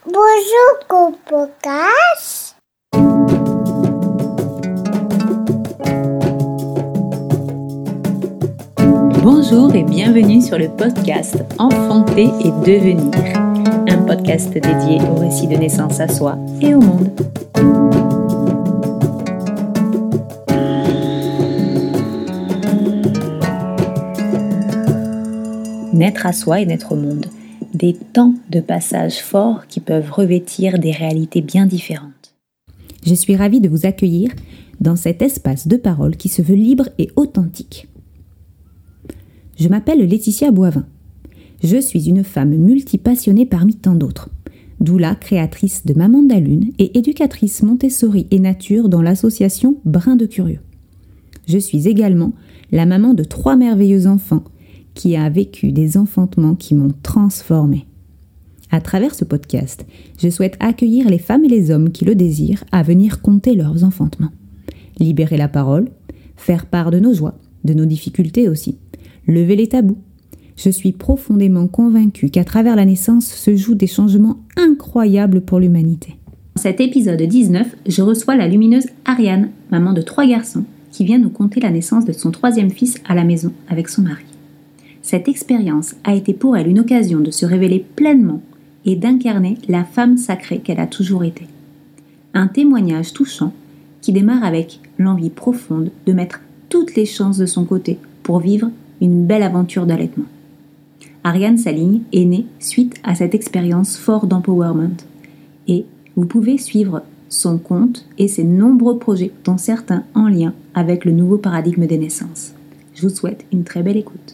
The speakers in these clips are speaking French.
Bonjour Copocas. Bonjour et bienvenue sur le podcast Enfanter et devenir, un podcast dédié au récit de naissance à soi et au monde. Naître à soi et naître au monde, des temps de passage forts qui peuvent revêtir des réalités bien différentes. Je suis ravie de vous accueillir dans cet espace de parole qui se veut libre et authentique. Je m'appelle Laetitia Boivin. Je suis une femme multipassionnée parmi tant d'autres. Doula, créatrice de Maman de la Lune et éducatrice Montessori et Nature dans l'association Brin de Curieux. Je suis également la maman de 3 merveilleux enfants qui a vécu des enfantements qui m'ont transformée. À travers ce podcast, je souhaite accueillir les femmes et les hommes qui le désirent à venir conter leurs enfantements. Libérer la parole, faire part de nos joies, de nos difficultés aussi, lever les tabous. Je suis profondément convaincue qu'à travers la naissance se jouent des changements incroyables pour l'humanité. Dans cet épisode 19, je reçois la lumineuse Ariane, maman de 3 garçons, qui vient nous conter la naissance de son 3e fils à la maison avec son mari. Cette expérience a été pour elle une occasion de se révéler pleinement et d'incarner la femme sacrée qu'elle a toujours été. Un témoignage touchant qui démarre avec l'envie profonde de mettre toutes les chances de son côté pour vivre une belle aventure d'allaitement. Ariane Saligne est née suite à cette expérience forte d'empowerment et vous pouvez suivre son compte et ses nombreux projets, dont certains en lien avec le nouveau paradigme des naissances. Je vous souhaite une très belle écoute.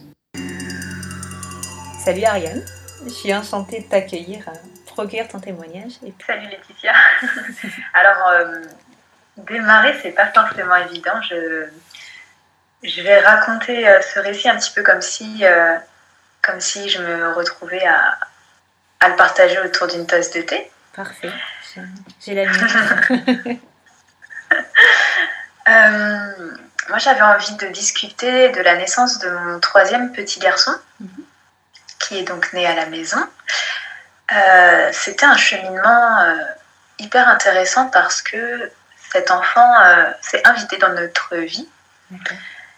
Salut Ariane, je suis enchantée de t'accueillir pour recueillir ton témoignage. Salut Laetitia. Alors, démarrer, c'est pas forcément évident. Je vais raconter ce récit un petit peu comme si je me retrouvais à le partager autour d'une tasse de thé. Parfait, j'ai la nuit. Moi, j'avais envie de discuter de la naissance de mon 3e petit garçon, qui est donc né à la maison. C'était un cheminement hyper intéressant parce que cet enfant s'est invité dans notre vie. Okay.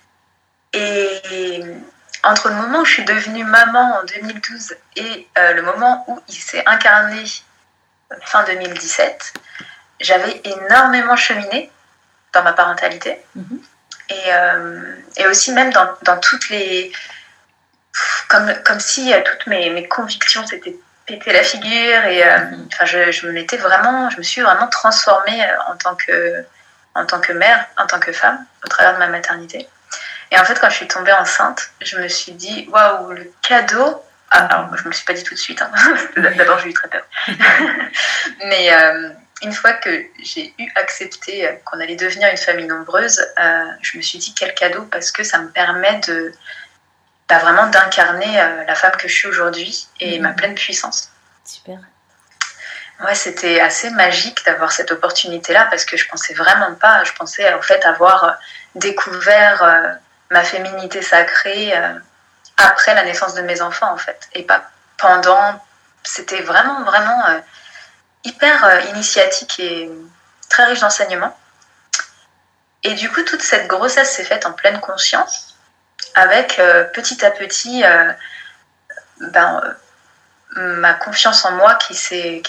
Et entre le moment où je suis devenue maman en 2012 et le moment où il s'est incarné fin 2017, j'avais énormément cheminé dans ma parentalité. Et aussi même dans toutes les... Comme si toutes mes convictions s'étaient pété la figure et je me suis vraiment transformée en tant que mère, en tant que femme, au travers de ma maternité. Et en fait, quand je suis tombée enceinte, je me suis dit, waouh, le cadeau. Alors, je me le suis pas dit tout de suite. Hein. D'abord, j'ai eu très peur. Mais une fois que j'ai accepté qu'on allait devenir une famille nombreuse, je me suis dit quel cadeau, parce que ça me permet vraiment d'incarner la femme que je suis aujourd'hui et ma pleine puissance. Super. Ouais, c'était assez magique d'avoir cette opportunité-là parce que je pensais vraiment pas. Je pensais en fait avoir découvert ma féminité sacrée après la naissance de mes enfants en fait, et pas pendant. C'était vraiment hyper initiatique et très riche d'enseignements. Et du coup, toute cette grossesse s'est faite en pleine conscience, avec petit à petit ma confiance en moi qui s'est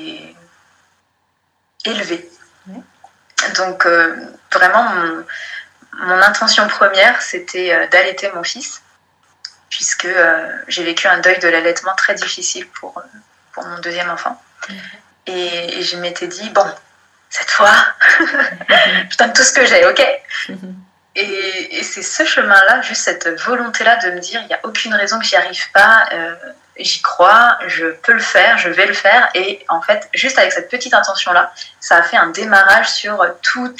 élevée. Donc vraiment mon intention première, c'était d'allaiter mon fils, puisque j'ai vécu un deuil de l'allaitement très difficile pour mon 2e enfant. Et je m'étais dit, bon, cette fois, je donne tout ce que j'ai, ok? Et c'est ce chemin-là, juste cette volonté-là de me dire, il n'y a aucune raison que j'y arrive pas, j'y crois, je peux le faire, je vais le faire. Et en fait, juste avec cette petite intention-là, ça a fait un démarrage sur tout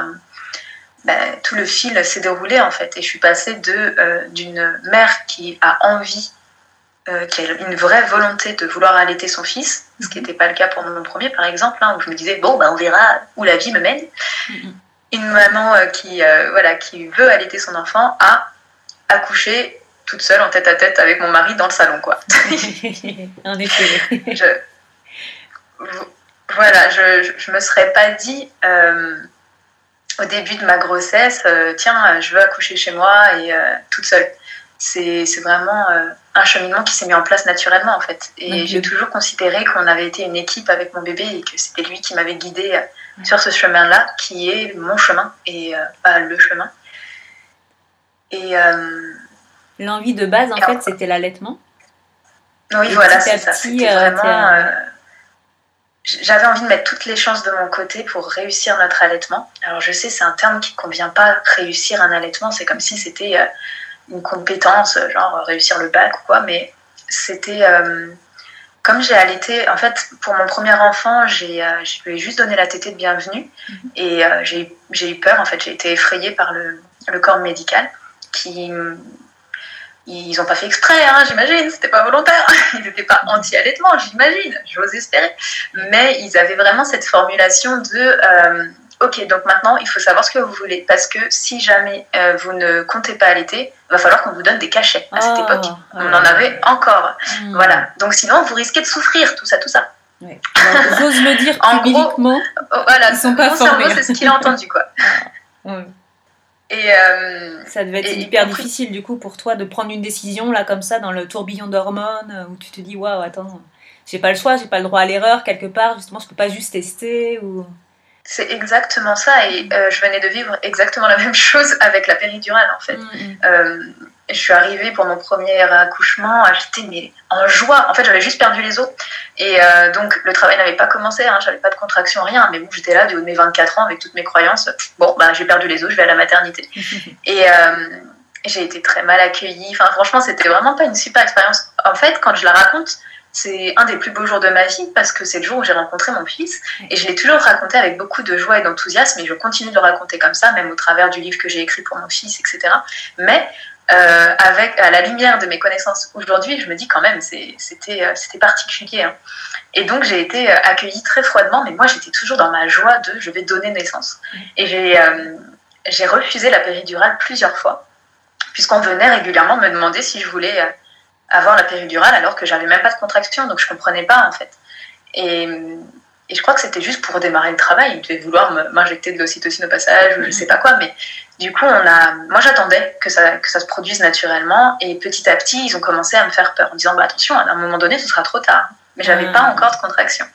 le fil s'est déroulé en fait. Et je suis passée d'une mère qui a envie, qui a une vraie volonté de vouloir allaiter son fils, ce qui n'était pas le cas pour mon premier par exemple, où je me disais, bon, on verra où la vie me mène. Une maman qui veut allaiter son enfant a accouché toute seule en tête à tête avec mon mari dans le salon, quoi. En effet. voilà, je me serais pas dit au début de ma grossesse, tiens, je veux accoucher chez moi et toute seule. C'est vraiment un cheminement qui s'est mis en place naturellement en fait. Et j'ai toujours considéré qu'on avait été une équipe avec mon bébé et que c'était lui qui m'avait guidée sur ce chemin-là, qui est mon chemin et pas le chemin. Et l'envie de base, en fait, c'était l'allaitement. Oui, et voilà, c'est ça. C'était vraiment... j'avais envie de mettre toutes les chances de mon côté pour réussir notre allaitement. Alors je sais, c'est un terme qui ne convient pas, réussir un allaitement. C'est comme si c'était une compétence, genre réussir le bac ou quoi. Mais c'était... comme j'ai allaité, en fait, pour mon premier enfant, je lui ai juste donné la tétée de bienvenue. Et j'ai eu peur, en fait. J'ai été effrayée par le corps médical qui... Ils n'ont pas fait exprès, hein, j'imagine, c'était pas volontaire. Ils n'étaient pas anti-allaitement, j'imagine, j'ose espérer. Mais ils avaient vraiment cette formulation de ok, donc maintenant il faut savoir ce que vous voulez, parce que si jamais vous ne comptez pas allaiter, il va falloir qu'on vous donne des cachets. À cette époque, on en avait encore. Voilà, donc sinon vous risquez de souffrir, tout ça. Ouais. J'ose le dire publiquement, voilà, ils sont pas mon formés. cerveau, c'est ce qu'il a entendu, quoi. Et ça devait être hyper difficile du coup pour toi de prendre une décision là comme ça dans le tourbillon d'hormones où tu te dis waouh, attends, j'ai pas le choix, j'ai pas le droit à l'erreur quelque part, justement je peux pas juste tester ou... C'est exactement ça et je venais de vivre exactement la même chose avec la péridurale en fait. Je suis arrivée pour mon premier accouchement, j'étais en joie. En fait, j'avais juste perdu les os. Et donc, le travail n'avait pas commencé. J'avais pas de contraction, rien. Mais bon, j'étais là du haut de mes 24 ans avec toutes mes croyances. Bon, j'ai perdu les os, je vais à la maternité. Et j'ai été très mal accueillie. Enfin, franchement, c'était vraiment pas une super expérience. En fait, quand je la raconte, c'est un des plus beaux jours de ma vie parce que c'est le jour où j'ai rencontré mon fils. Et je l'ai toujours raconté avec beaucoup de joie et d'enthousiasme. Et je continue de le raconter comme ça, même au travers du livre que j'ai écrit pour mon fils, etc. Mais... à la lumière de mes connaissances aujourd'hui, je me dis quand même c'était particulier. Hein. Et donc j'ai été accueillie très froidement, mais moi j'étais toujours dans ma joie de je vais donner naissance. Et j'ai refusé la péridurale plusieurs fois, puisqu'on venait régulièrement me demander si je voulais avoir la péridurale alors que j'avais même pas de contraction, donc je comprenais pas en fait. Et je crois que c'était juste pour démarrer le travail. Ils devaient vouloir m'injecter de l'ocytocine au passage, ou je sais pas quoi, mais du coup, moi j'attendais que ça se produise naturellement, et petit à petit, ils ont commencé à me faire peur, en disant attention, à un moment donné, ce sera trop tard. Mais j'avais pas encore de contraction.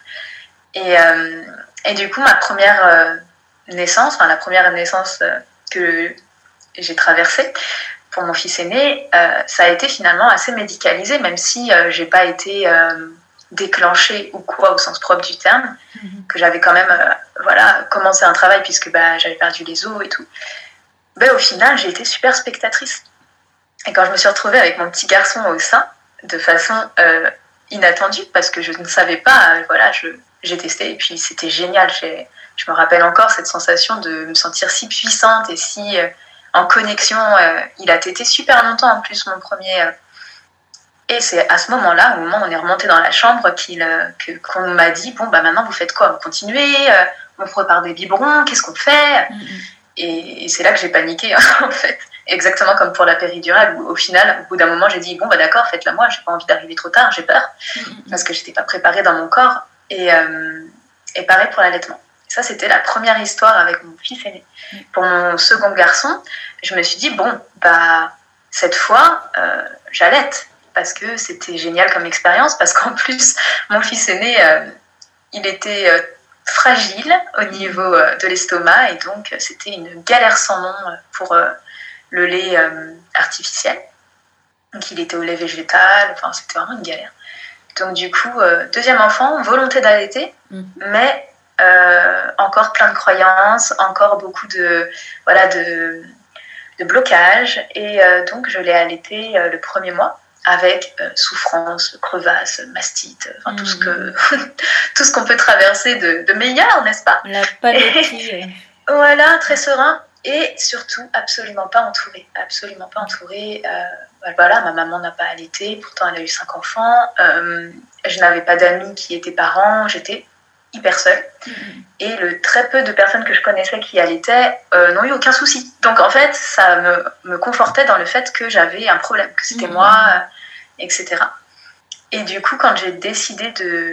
Et du coup, ma première naissance, la première naissance que j'ai traversée pour mon fils aîné, ça a été finalement assez médicalisé, même si j'ai pas été déclenchée ou quoi au sens propre du terme, que j'avais quand même commencé un travail puisque j'avais perdu les os et tout. Au final, j'ai été super spectatrice. Et quand je me suis retrouvée avec mon petit garçon au sein, de façon inattendue, parce que je ne savais pas, j'ai testé, et puis c'était génial. Je me rappelle encore cette sensation de me sentir si puissante et si en connexion. Il a tété super longtemps en plus, mon premier. Et c'est à ce moment-là, au moment où on est remonté dans la chambre, qu'on m'a dit, maintenant vous faites quoi ? Vous continuez ? On prépare des biberons ? Qu'est-ce qu'on fait ? Et c'est là que j'ai paniqué, en fait. Exactement comme pour la péridurale, où au final, au bout d'un moment, j'ai dit, d'accord, faites-la moi, j'ai pas envie d'arriver trop tard, j'ai peur, parce que j'étais pas préparée dans mon corps. Et pareil pour l'allaitement. Ça, c'était la première histoire avec mon fils aîné. Pour mon second garçon, je me suis dit, cette fois, j'allaite, parce que c'était génial comme expérience, parce qu'en plus, mon fils aîné, il était... fragile au niveau de l'estomac et donc c'était une galère sans nom pour le lait artificiel. Donc il était au lait végétal, c'était vraiment une galère. Donc du coup, deuxième enfant, volonté d'allaiter, mais encore plein de croyances, encore beaucoup de blocage et donc je l'ai allaité le premier mois avec souffrance, crevasse, mastite, tout ce qu'on peut traverser de meilleur, n'est-ce pas ? La palotie. Voilà, très serein et surtout absolument pas entourée. Ma maman n'a pas allaité, pourtant elle a eu 5 enfants. Je n'avais pas d'amis qui étaient parents, j'étais hyper seule. Et le très peu de personnes que je connaissais qui allaitaient n'ont eu aucun souci. Donc en fait, ça me confortait dans le fait que j'avais un problème, que c'était moi, etc. Et du coup, quand j'ai décidé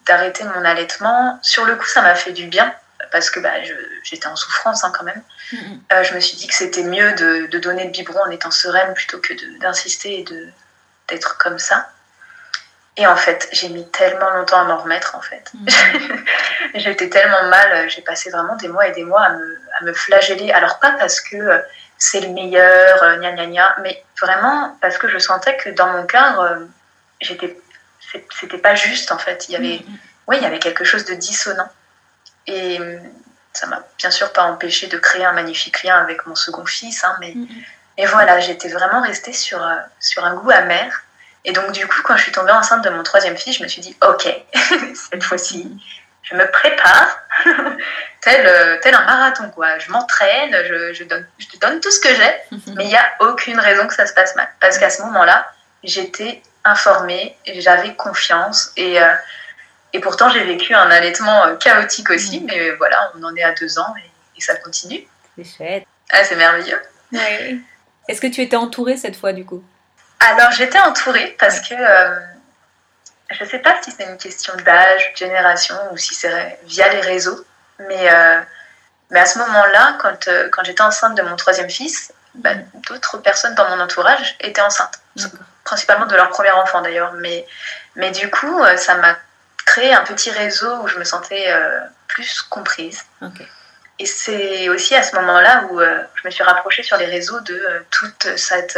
d'arrêter mon allaitement. Sur le coup, ça m'a fait du bien parce que j'étais en souffrance quand même. Je me suis dit que c'était mieux de donner le biberon en étant sereine plutôt que d'insister et d'être comme ça. Et en fait, j'ai mis tellement longtemps à m'en remettre, en fait. J'étais tellement mal, j'ai passé vraiment des mois et des mois à me flageller. Alors, pas parce que c'est le meilleur, gna gna gna, mais vraiment parce que je sentais que dans mon cœur, c'était pas juste, en fait. Il y avait quelque chose de dissonant. Et ça m'a bien sûr pas empêché de créer un magnifique lien avec mon second fils, mais voilà, j'étais vraiment restée sur un goût amer. Et donc, du coup, quand je suis tombée enceinte de mon troisième fils, je me suis dit, ok, cette fois-ci, je me prépare, tel un marathon, quoi. Je m'entraîne, je donne tout ce que j'ai, mais il n'y a aucune raison que ça se passe mal. Parce qu'à ce moment-là, j'étais informée, j'avais confiance, et pourtant, j'ai vécu un allaitement chaotique aussi, mais voilà, on en est à 2 ans, et ça continue. C'est chouette. Ah, c'est merveilleux. Oui. Est-ce que tu étais entourée cette fois, du coup ? Alors, j'étais entourée parce que je ne sais pas si c'est une question d'âge, de génération ou si c'est via les réseaux, mais à ce moment-là, quand j'étais enceinte de mon troisième fils, d'autres personnes dans mon entourage étaient enceintes, principalement de leur premier enfant d'ailleurs, mais du coup, ça m'a créé un petit réseau où je me sentais plus comprise. Okay. Et c'est aussi à ce moment-là où je me suis rapprochée sur les réseaux de toute cette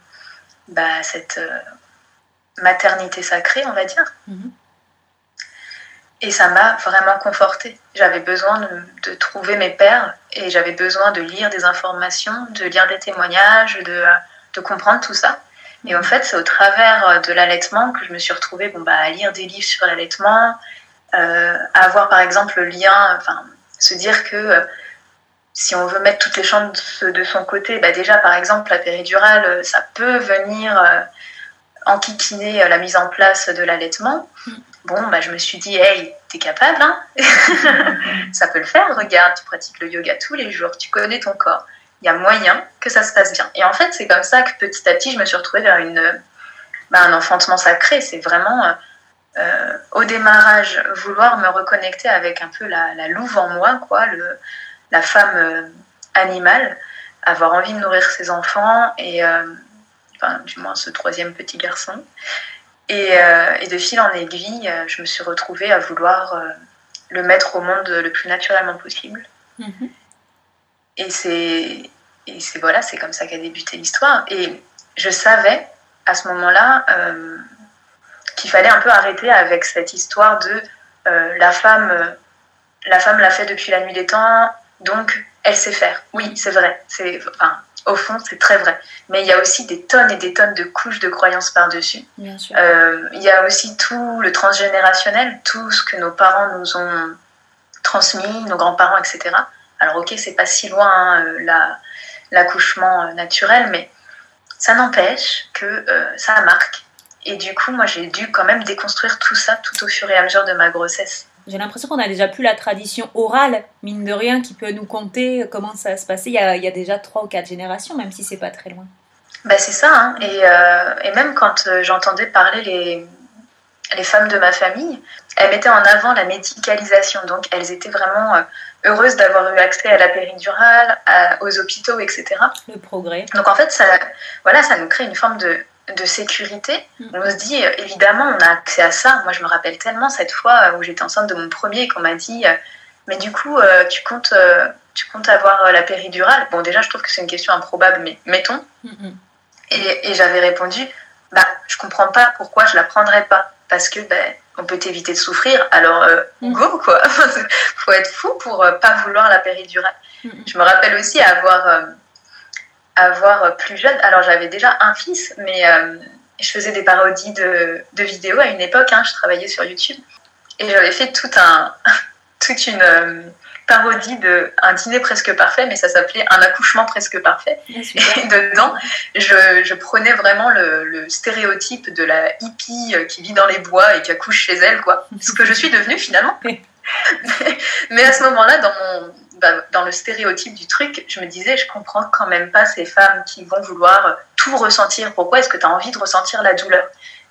maternité sacrée, on va dire. Et ça m'a vraiment confortée. J'avais besoin de trouver mes pairs et j'avais besoin de lire des informations, de lire des témoignages, de comprendre tout ça. Et en fait, c'est au travers de l'allaitement que je me suis retrouvée à lire des livres sur l'allaitement, à avoir par exemple le lien, se dire que si on veut mettre toutes les chances de son côté, déjà par exemple la péridurale, ça peut venir enquiquiner la mise en place de l'allaitement. Je me suis dit, hey, t'es capable, hein. Ça peut le faire, regarde, tu pratiques le yoga tous les jours, tu connais ton corps, il y a moyen que ça se passe bien. Et en fait, c'est comme ça que petit à petit, je me suis retrouvée vers un enfantement sacré. C'est vraiment, au démarrage, vouloir me reconnecter avec un peu la louve en moi, quoi, la femme animale, avoir envie de nourrir ses enfants, et du moins ce troisième petit garçon. Et de fil en aiguille, je me suis retrouvée à vouloir le mettre au monde le plus naturellement possible. Et c'est comme ça qu'a débuté l'histoire. Et je savais à ce moment-là qu'il fallait un peu arrêter avec cette histoire de la femme l'a fait depuis la nuit des temps, donc elle sait faire. Oui, c'est vrai. Au fond, c'est très vrai. Mais il y a aussi des tonnes et des tonnes de couches de croyances par-dessus. Bien sûr. Il y a aussi tout le transgénérationnel, tout ce que nos parents nous ont transmis, nos grands-parents, etc. Alors ok, c'est pas si loin l'accouchement naturel, mais ça n'empêche que ça marque. Et du coup, moi, j'ai dû quand même déconstruire tout ça tout au fur et à mesure de ma grossesse. J'ai l'impression qu'on a déjà plus la tradition orale, mine de rien, qui peut nous conter comment ça va se passer. Il y a déjà 3 ou 4 générations, même si c'est pas très loin. C'est ça, hein. Et même quand j'entendais parler les femmes de ma famille, elles mettaient en avant la médicalisation. Donc, elles étaient vraiment heureuses d'avoir eu accès à la péridurale, aux hôpitaux, etc. Le progrès. Donc, en fait, ça nous crée une forme de sécurité. On se dit, évidemment, on a accès à ça. Moi, je me rappelle tellement cette fois où j'étais enceinte de mon premier et qu'on m'a dit, mais du coup, tu comptes avoir la péridurale? Bon, déjà, je trouve que c'est une question improbable, mais mettons. Et j'avais répondu, je comprends pas pourquoi je la prendrais pas. Parce que, on peut t'éviter de souffrir, alors go, quoi. Faut être fou pour pas vouloir la péridurale. Je me rappelle aussi avoir plus jeune, alors j'avais déjà un fils, mais je faisais des parodies de vidéos à une époque, je travaillais sur YouTube, et j'avais fait toute une parodie d'un dîner presque parfait, mais ça s'appelait un accouchement presque parfait. Et dedans, je prenais vraiment le stéréotype de la hippie qui vit dans les bois et qui accouche chez elle, quoi. Ce que je suis devenue finalement. Mais à ce moment-là, dans le stéréotype du truc, je me disais, je comprends quand même pas ces femmes qui vont vouloir tout ressentir. Pourquoi est-ce que tu as envie de ressentir la douleur?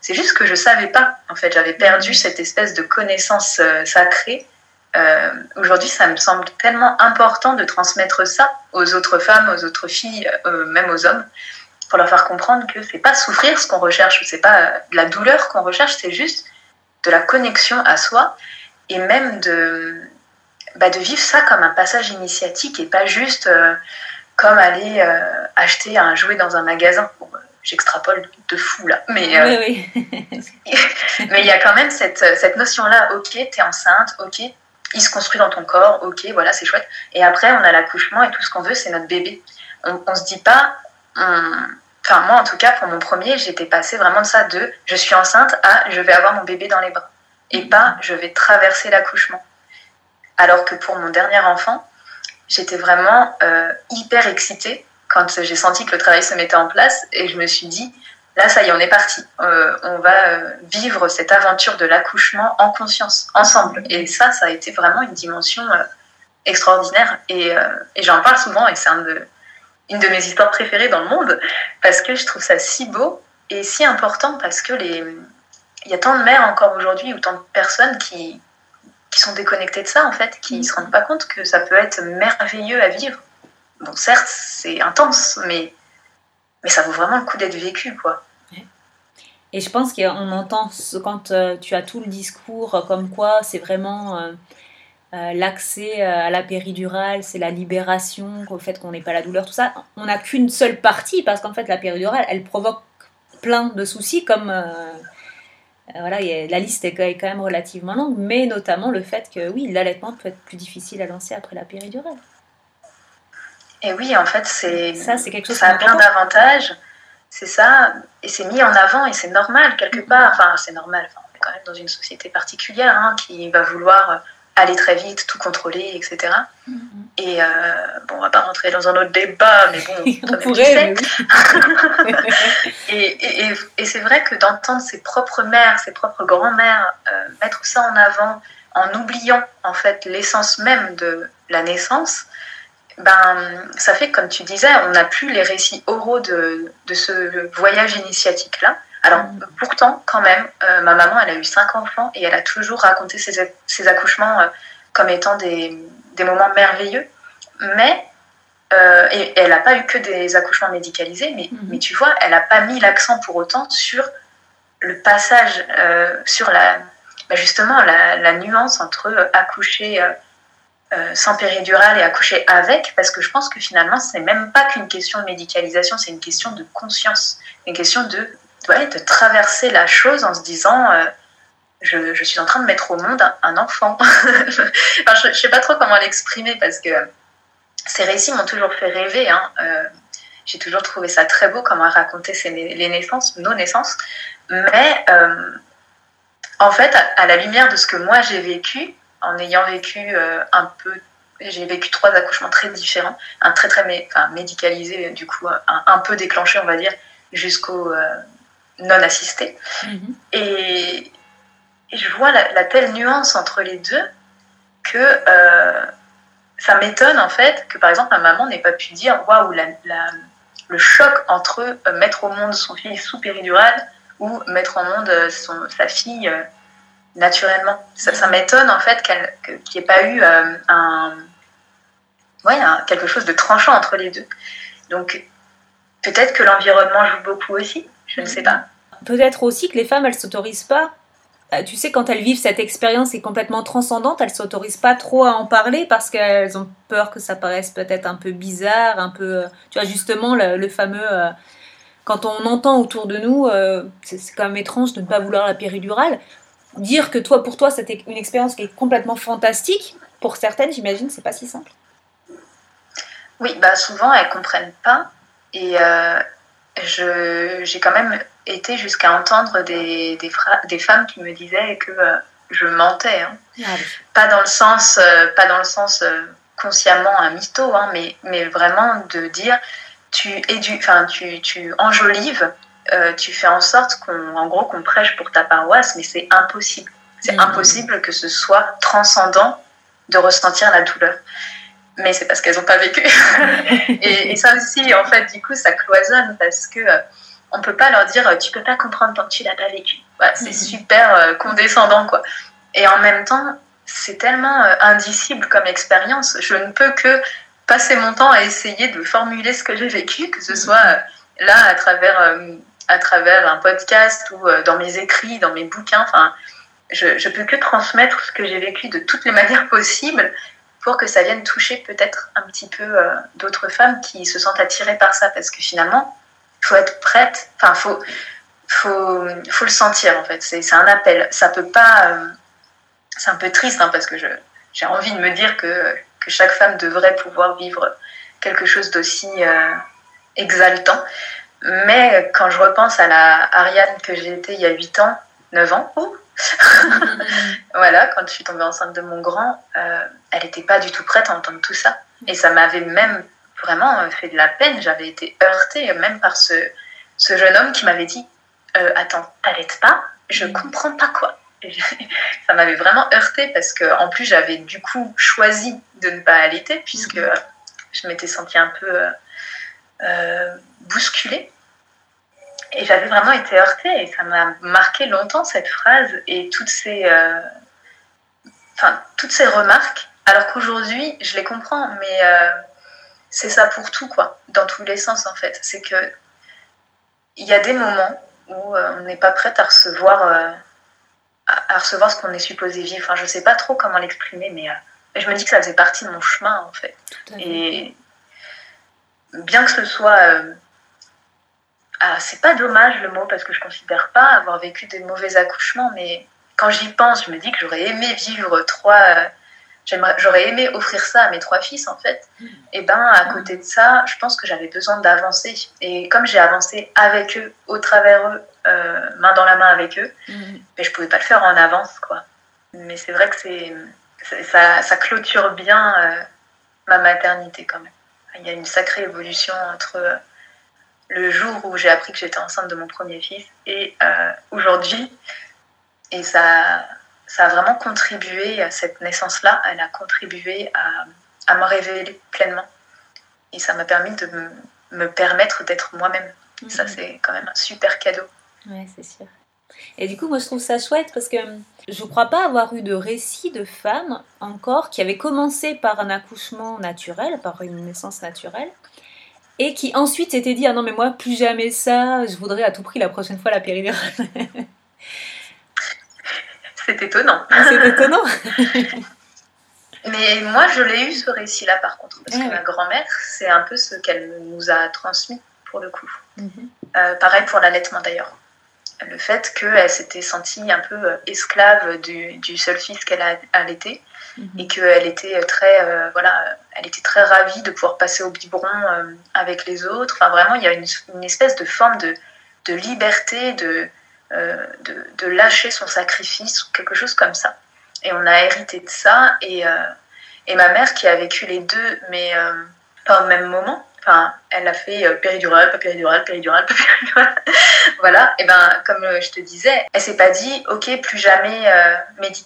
C'est juste que je savais pas. En fait, j'avais perdu cette espèce de connaissance sacrée. Aujourd'hui, ça me semble tellement important de transmettre ça aux autres femmes, aux autres filles, même aux hommes, pour leur faire comprendre que c'est pas souffrir ce qu'on recherche, c'est pas de la douleur qu'on recherche, c'est juste de la connexion à soi, et même de vivre ça comme un passage initiatique et pas juste comme aller acheter un jouet dans un magasin. Bon, j'extrapole de fou là, mais Oui. mais il y a quand même cette notion-là. Ok, t'es enceinte, ok, il se construit dans ton corps, ok, voilà, c'est chouette. Et après, on a l'accouchement et tout ce qu'on veut, c'est notre bébé. On se dit pas... Enfin, moi, en tout cas, pour mon premier, j'étais passée vraiment de ça, de je suis enceinte à je vais avoir mon bébé dans les bras. Et pas je vais traverser l'accouchement. Alors que pour mon dernier enfant, j'étais vraiment hyper excitée quand j'ai senti que le travail se mettait en place, et je me suis dit, là, ça y est, on est parti. On va vivre cette aventure de l'accouchement en conscience, ensemble. Et ça a été vraiment une dimension extraordinaire. Et j'en parle souvent, et c'est une de mes histoires préférées dans le monde, parce que je trouve ça si beau et si important, parce que il y a tant de mères encore aujourd'hui, ou tant de personnes qui sont déconnectées de ça, en fait, qui ne se rendent pas compte que ça peut être merveilleux à vivre. Bon, certes, c'est intense, mais ça vaut vraiment le coup d'être vécu, quoi. Et je pense qu'on entend, quand tu as tout le discours, comme quoi c'est vraiment l'accès à la péridurale, c'est la libération, au fait qu'on n'ait pas la douleur, tout ça, on n'a qu'une seule partie, parce qu'en fait la péridurale, elle provoque plein de soucis, comme voilà, la liste est quand même relativement longue, mais notamment le fait que oui, l'allaitement peut être plus difficile à lancer après la péridurale. Et oui, en fait, c'est quelque chose ça a plein d'avantages, c'est ça, et c'est mis en avant, et c'est normal quelque part. Enfin, c'est normal, on est quand même dans une société particulière, hein, qui va vouloir aller très vite, tout contrôler, etc. Et bon, on va pas rentrer dans un autre débat, mais bon, on pourrait. Et c'est vrai que d'entendre ses propres mères, ses propres grands-mères mettre ça en avant, en oubliant en fait l'essence même de la naissance, ça fait, comme tu disais, on n'a plus les récits oraux de ce voyage initiatique-là. Alors, pourtant, quand même, ma maman, elle a eu 5 enfants, et elle a toujours raconté ses accouchements comme étant des moments merveilleux. Mais, et elle n'a pas eu que des accouchements médicalisés, mais tu vois, elle n'a pas mis l'accent pour autant sur le passage, sur justement la nuance entre accoucher sans péridurale et accoucher avec, parce que je pense que finalement, c'est même pas qu'une question de médicalisation, c'est une question de conscience, une question de traverser la chose en se disant je suis en train de mettre au monde un enfant. Enfin, je ne sais pas trop comment l'exprimer, parce que ces récits m'ont toujours fait rêver, hein. J'ai toujours trouvé ça très beau comment raconter les naissances, nos naissances, mais en fait, à la lumière de ce que moi j'ai vécu, en ayant vécu j'ai vécu 3 accouchements très différents, un très médicalisé, du coup un peu déclenché, on va dire, jusqu'au non assisté. Et je vois la telle nuance entre les deux que ça m'étonne, en fait, que par exemple ma maman n'ait pas pu dire waouh, le choc entre mettre au monde son fils sous péridurale ou mettre au monde sa fille naturellement. Ça m'étonne, en fait, qu'il n'y ait pas eu quelque chose de tranchant entre les deux. Donc peut-être que l'environnement joue beaucoup aussi, je ne sais pas. Peut-être aussi que les femmes, elles ne s'autorisent pas. Tu sais, quand elles vivent cette expérience qui est complètement transcendante, elles ne s'autorisent pas trop à en parler, parce qu'elles ont peur que ça paraisse peut-être un peu bizarre, un peu... tu vois, justement, le fameux... quand on entend autour de nous, c'est quand même étrange de ne pas vouloir la péridurale. Dire que pour toi, c'était une expérience qui est complètement fantastique, pour certaines, j'imagine, c'est pas si simple. Oui, souvent, elles ne comprennent pas. Et j'ai quand même été jusqu'à entendre des femmes qui me disaient que je mentais. Hein. Pas dans le sens consciemment un mytho, hein, mais vraiment de dire tu enjolives, tu fais en sorte qu'on prêche pour ta paroisse, mais c'est impossible. C'est impossible que ce soit transcendant de ressentir la douleur. Mais c'est parce qu'elles n'ont pas vécu. et ça aussi, en fait, du coup, ça cloisonne, parce que on peut pas leur dire tu peux pas comprendre tant que tu l'as pas vécu. Voilà, c'est super condescendant, quoi. Et en même temps, c'est tellement indicible comme expérience. Je ne peux que passer mon temps à essayer de formuler ce que j'ai vécu, que ce soit là à travers un podcast ou dans mes écrits, dans mes bouquins. Enfin, je peux que transmettre ce que j'ai vécu de toutes les manières possibles pour que ça vienne toucher peut-être un petit peu d'autres femmes qui se sentent attirées par ça, parce que finalement, il faut être prête. Enfin, faut le sentir, en fait. C'est un appel. Ça peut pas. C'est un peu triste, hein, parce que j'ai envie de me dire que chaque femme devrait pouvoir vivre quelque chose d'aussi exaltant. Mais quand je repense à la Ariane que j'ai été il y a 8 ans, 9 ans, voilà, quand je suis tombée enceinte de mon grand, elle n'était pas du tout prête à entendre tout ça. Et ça m'avait même vraiment fait de la peine. J'avais été heurtée même par ce jeune homme qui m'avait dit attends, t'allaites pas? Je comprends pas, quoi. Ça m'avait vraiment heurtée parce qu'en plus j'avais du coup choisi de ne pas allaiter puisque je m'étais sentie un peu bousculée. Et j'avais vraiment été heurtée et ça m'a marqué longtemps, cette phrase et toutes ces remarques. Alors qu'aujourd'hui, je les comprends, mais c'est ça pour tout, quoi, dans tous les sens, en fait. C'est que il y a des moments où on n'est pas prête à recevoir ce qu'on est supposé vivre. Enfin, je sais pas trop comment l'exprimer, mais je me dis que ça faisait partie de mon chemin, en fait. Et bien que ce soit... c'est pas dommage le mot, parce que je considère pas avoir vécu des mauvais accouchements, mais quand j'y pense, je me dis que j'aurais aimé vivre j'aurais aimé offrir ça à mes 3 fils, en fait. Et à côté de ça, je pense que j'avais besoin d'avancer. Et comme j'ai avancé avec eux, au travers eux, main dans la main avec eux, mais je pouvais pas le faire en avance, quoi. Mais c'est vrai que ça clôture bien ma maternité, quand même. Il y a une sacrée évolution entre le jour où j'ai appris que j'étais enceinte de mon premier fils et aujourd'hui. Et ça a vraiment contribué à cette naissance-là. Elle a contribué à me révéler pleinement. Et ça m'a permis de me permettre d'être moi-même. Ça, c'est quand même un super cadeau. Ouais, c'est sûr. Et du coup, moi, je trouve ça chouette parce que je ne crois pas avoir eu de récit de femmes encore qui avaient commencé par un accouchement naturel, par une naissance naturelle, et qui ensuite s'étaient dit « Ah non, mais moi, plus jamais ça, je voudrais à tout prix la prochaine fois la péridurale. » C'est étonnant. C'est étonnant. Mais moi, je l'ai eu, ce récit-là, par contre, parce que ma grand-mère, c'est un peu ce qu'elle nous a transmis, pour le coup. Pareil pour l'allaitement, d'ailleurs. Le fait qu'elle s'était sentie un peu esclave du seul fils qu'elle a allaité, et qu'elle était elle était très ravie de pouvoir passer au biberon avec les autres. Enfin, vraiment, il y a une espèce de forme de liberté, de lâcher son sacrifice, ou quelque chose comme ça. Et on a hérité de ça, et ma mère, qui a vécu les deux, mais pas au même moment. Enfin, elle a fait péridurale, pas péridurale, péridurale, pas péridurale. Voilà, et comme je te disais, elle s'est pas dit « Ok, plus jamais médicalisée ».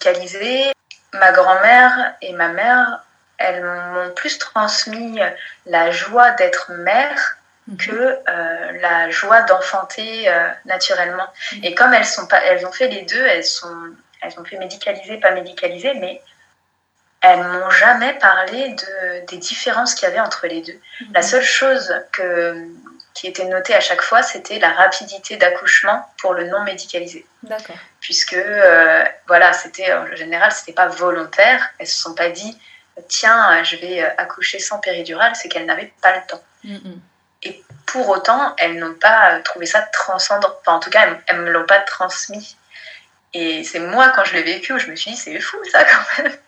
Ma grand-mère et ma mère, elles m'ont plus transmis la joie d'être mère que la joie d'enfanter naturellement. Et comme elles ont fait les deux, elles ont fait médicalisée, pas médicalisée, mais elles m'ont jamais parlé des différences qu'il y avait entre les deux. La seule chose qui était notée à chaque fois, c'était la rapidité d'accouchement pour le non médicalisé. D'accord. Puisque, c'était, en général, c'était pas volontaire. Elles se sont pas dit, tiens, je vais accoucher sans péridurale, c'est qu'elles n'avaient pas le temps. Et pour autant, elles n'ont pas trouvé ça transcendant. Enfin, en tout cas, elles me l'ont pas transmis. Et c'est moi, quand je l'ai vécu, où je me suis dit, c'est fou, ça, quand même.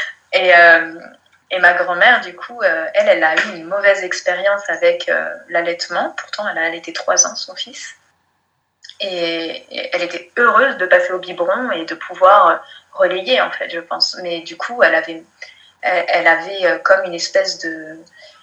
Et ma grand-mère, du coup, elle a eu une mauvaise expérience avec l'allaitement. Pourtant, elle a allaité 3 ans, son fils. Et elle était heureuse de passer au biberon et de pouvoir relayer, en fait, je pense. Mais du coup, elle avait comme une espèce de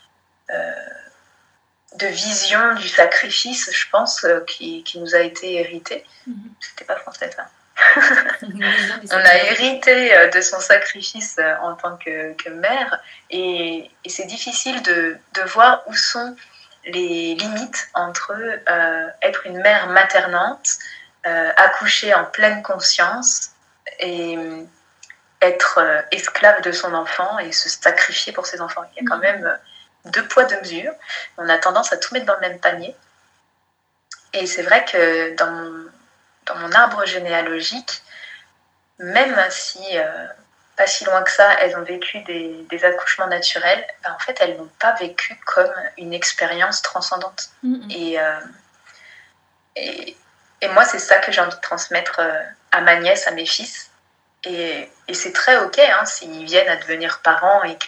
vision du sacrifice, je pense, qui nous a été héritée. C'était pas français, ça. On a hérité de son sacrifice en tant que mère, et c'est difficile de voir où sont les limites entre être une mère maternante, accoucher en pleine conscience et être esclave de son enfant et se sacrifier pour ses enfants. Il y a quand même 2 poids, 2 mesures. On a tendance à tout mettre dans le même panier. Et c'est vrai que dans mon arbre généalogique, même si pas si loin que ça, elles ont vécu des accouchements naturels, ben en fait, elles n'ont pas vécu comme une expérience transcendante. Et moi, c'est ça que j'ai envie de transmettre à ma nièce, à mes fils. Et c'est très OK s'ils viennent à devenir parents et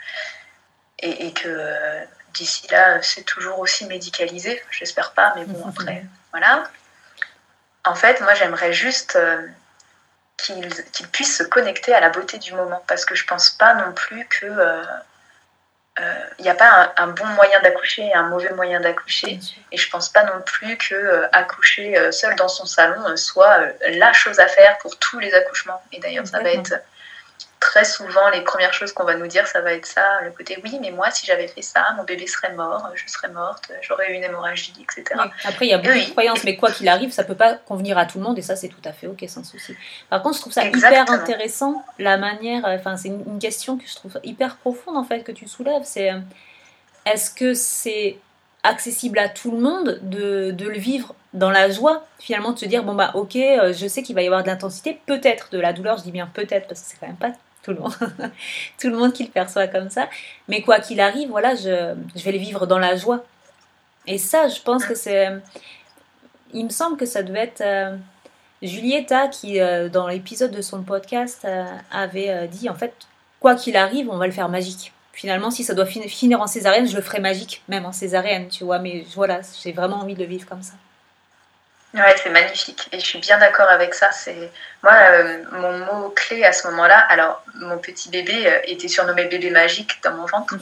que d'ici là, c'est toujours aussi médicalisé. J'espère pas, mais bon, après, voilà. En fait, moi, j'aimerais juste qu'ils puissent se connecter à la beauté du moment, parce que je pense pas non plus que il n'y a pas un bon moyen d'accoucher et un mauvais moyen d'accoucher, et je pense pas non plus que accoucher seul dans son salon soit la chose à faire pour tous les accouchements. Et d'ailleurs, ça va être très souvent les premières choses qu'on va nous dire, ça va être ça, le côté oui, mais moi, si j'avais fait ça, mon bébé serait mort, je serais morte, j'aurais eu une hémorragie, etc. Oui. Après, il y a beaucoup de croyances, mais quoi qu'il arrive, ça peut pas convenir à tout le monde, et ça, c'est tout à fait OK, sans souci. Par contre, je trouve ça hyper intéressant, la manière, c'est une question que je trouve hyper profonde, en fait, que tu soulèves, c'est est-ce que c'est accessible à tout le monde de le vivre dans la joie, finalement, de se dire, bon bah OK, je sais qu'il va y avoir de l'intensité, peut-être de la douleur, je dis bien peut-être, parce que c'est quand même pas tout le monde qui le perçoit comme ça, mais quoi qu'il arrive, voilà, je vais le vivre dans la joie. Et ça, je pense que c'est, il me semble que ça devait être Julieta qui, dans l'épisode de son podcast, avait dit, en fait, quoi qu'il arrive, on va le faire magique. Finalement, si ça doit finir en césarienne, je le ferai magique, même en césarienne, tu vois, mais voilà, j'ai vraiment envie de le vivre comme ça. Ouais, c'est magnifique, et je suis bien d'accord avec ça. C'est moi, mon mot clé à ce moment-là. Alors, mon petit bébé était surnommé bébé magique dans mon ventre,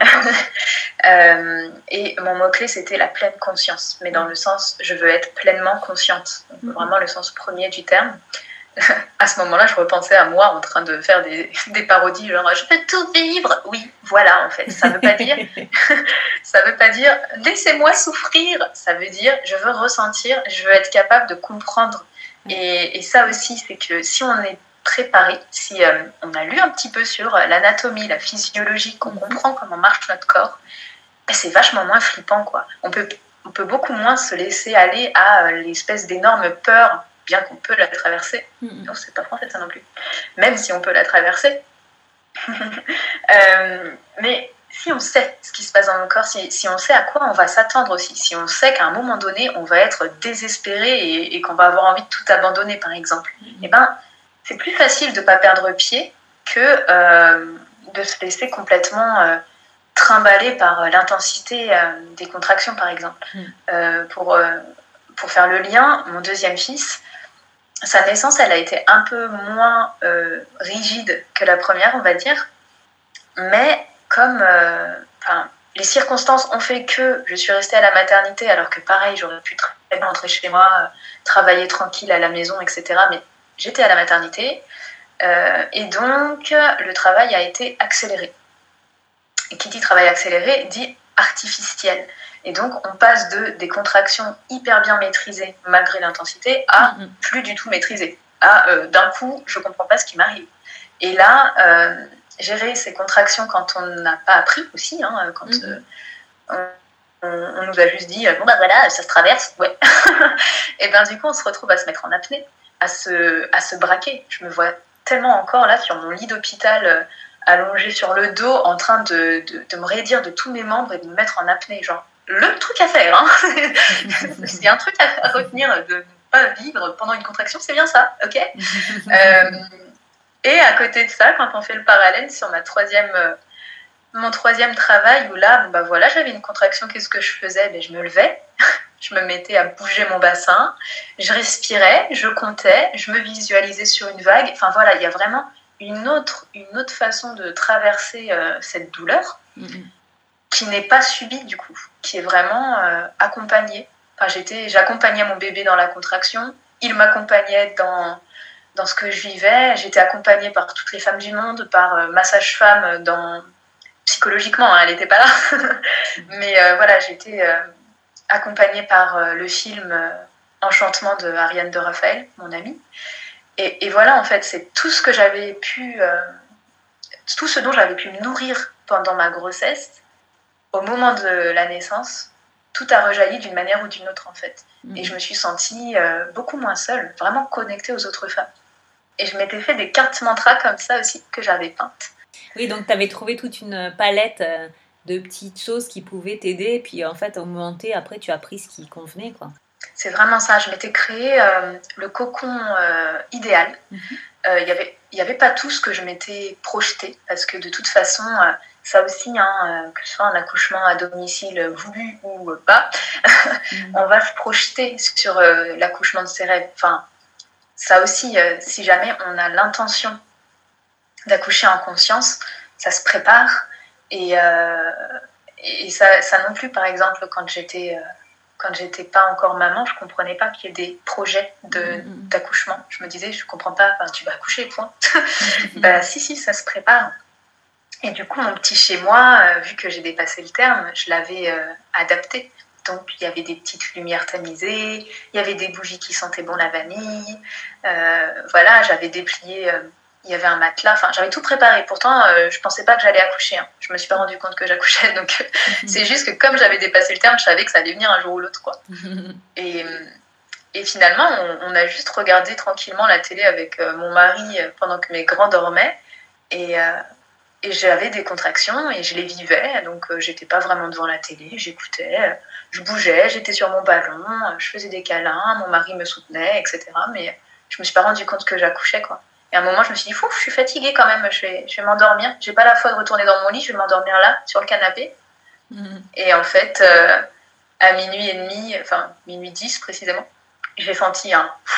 et mon mot clé c'était la pleine conscience, mais dans le sens, je veux être pleinement consciente, donc vraiment le sens premier du terme. À ce moment-là, je repensais à moi en train de faire des parodies, genre je peux tout vivre. Oui, voilà, en fait, ça veut pas dire laissez-moi souffrir. Ça veut dire je veux ressentir, je veux être capable de comprendre. Et ça aussi, c'est que si on est préparé, si on a lu un petit peu sur l'anatomie, la physiologie, qu'on comprend comment marche notre corps, ben c'est vachement moins flippant, quoi. On peut beaucoup moins se laisser aller à l'espèce d'énorme peur, bien qu'on peut la traverser. Non, c'est pas français ça non plus. Même si on peut la traverser. Mais si on sait ce qui se passe dans nos corps, si on sait à quoi on va s'attendre aussi, si on sait qu'à un moment donné, on va être désespéré et qu'on va avoir envie de tout abandonner, par exemple, eh ben, c'est plus facile de ne pas perdre pied que de se laisser complètement trimballer par l'intensité des contractions, par exemple. Pour faire le lien, mon deuxième fils, sa naissance, elle a été un peu moins rigide que la première, on va dire. Mais comme les circonstances ont fait que je suis restée à la maternité, alors que pareil, j'aurais pu très bien rentrer chez moi, travailler tranquille à la maison, etc. Mais j'étais à la maternité. Et donc, le travail a été accéléré. Et qui dit travail accéléré, dit artificiel. Et donc, on passe des contractions hyper bien maîtrisées malgré l'intensité à plus du tout maîtrisées. D'un coup, je ne comprends pas ce qui m'arrive. Et là, gérer ces contractions quand on n'a pas appris aussi, quand on nous a juste dit bon bah voilà, ça se traverse, ouais. Et bien du coup, on se retrouve à se mettre en apnée, à se braquer. Je me vois tellement encore là sur mon lit d'hôpital, allongée sur le dos, en train de me raidir de tous mes membres et de me mettre en apnée, genre. Le truc à faire, s'il y a un truc à retenir de ne pas vivre pendant une contraction, c'est bien ça, ok. Et à côté de ça, quand on fait le parallèle sur mon troisième travail, où là, voilà, j'avais une contraction, qu'est-ce que je faisais? Je me levais, je me mettais à bouger mon bassin, je respirais, je comptais, je me visualisais sur une vague. Enfin voilà, il y a vraiment une autre façon de traverser cette douleur. Qui n'est pas subie du coup, qui est vraiment accompagnée. Enfin, j'accompagnais mon bébé dans la contraction, il m'accompagnait dans ce que je vivais, j'étais accompagnée par toutes les femmes du monde, par ma sage-femme dans psychologiquement, hein, elle n'était pas là. Mais voilà, j'étais accompagnée par le film Enchantement de Ariane de Raphaël, mon amie. Et voilà, en fait, c'est tout ce que j'avais pu, tout ce dont j'avais pu me nourrir pendant ma grossesse, au moment de la naissance, tout a rejailli d'une manière ou d'une autre, en fait. Et je me suis sentie beaucoup moins seule, vraiment connectée aux autres femmes. Et je m'étais fait des cartes mantras comme ça aussi, que j'avais peintes. Oui, donc tu avais trouvé toute une palette de petites choses qui pouvaient t'aider, et puis en fait, au moment T, après, tu as pris ce qui convenait, quoi. C'est vraiment ça, je m'étais créé le cocon idéal. Il y avait pas tout ce que je m'étais projeté, parce que de toute façon, ça aussi, que ce soit un accouchement à domicile voulu ou pas, on va se projeter sur l'accouchement de ses rêves. Enfin, ça aussi, si jamais on a l'intention d'accoucher en conscience, ça se prépare. Et ça non plus, par exemple, quand j'étais pas encore maman, je comprenais pas qu'il y ait des projets d'accouchement. Je me disais, je comprends pas, tu vas accoucher, point. Bah si, ça se prépare. Et du coup, mon petit chez moi, vu que j'ai dépassé le terme, je l'avais adapté. Donc, il y avait des petites lumières tamisées, il y avait des bougies qui sentaient bon la vanille. Voilà, j'avais déplié, il y avait un matelas. Enfin, j'avais tout préparé. Pourtant, je pensais pas que j'allais accoucher. Hein. Je me suis pas rendu compte que j'accouchais. Donc, c'est juste que comme j'avais dépassé le terme, je savais que ça allait venir un jour ou l'autre, quoi. Et finalement, on a juste regardé tranquillement la télé avec mon mari pendant que mes grands dormaient. Et j'avais des contractions et je les vivais, donc j'étais pas vraiment devant la télé, j'écoutais, je bougeais, j'étais sur mon ballon, je faisais des câlins, mon mari me soutenait, etc. Mais je me suis pas rendu compte que j'accouchais, quoi. Et à un moment, je me suis dit, je suis fatiguée quand même, je vais m'endormir. J'ai pas la foi de retourner dans mon lit, je vais m'endormir là, sur le canapé. Et en fait, à minuit et demi, enfin minuit 10 précisément, j'ai senti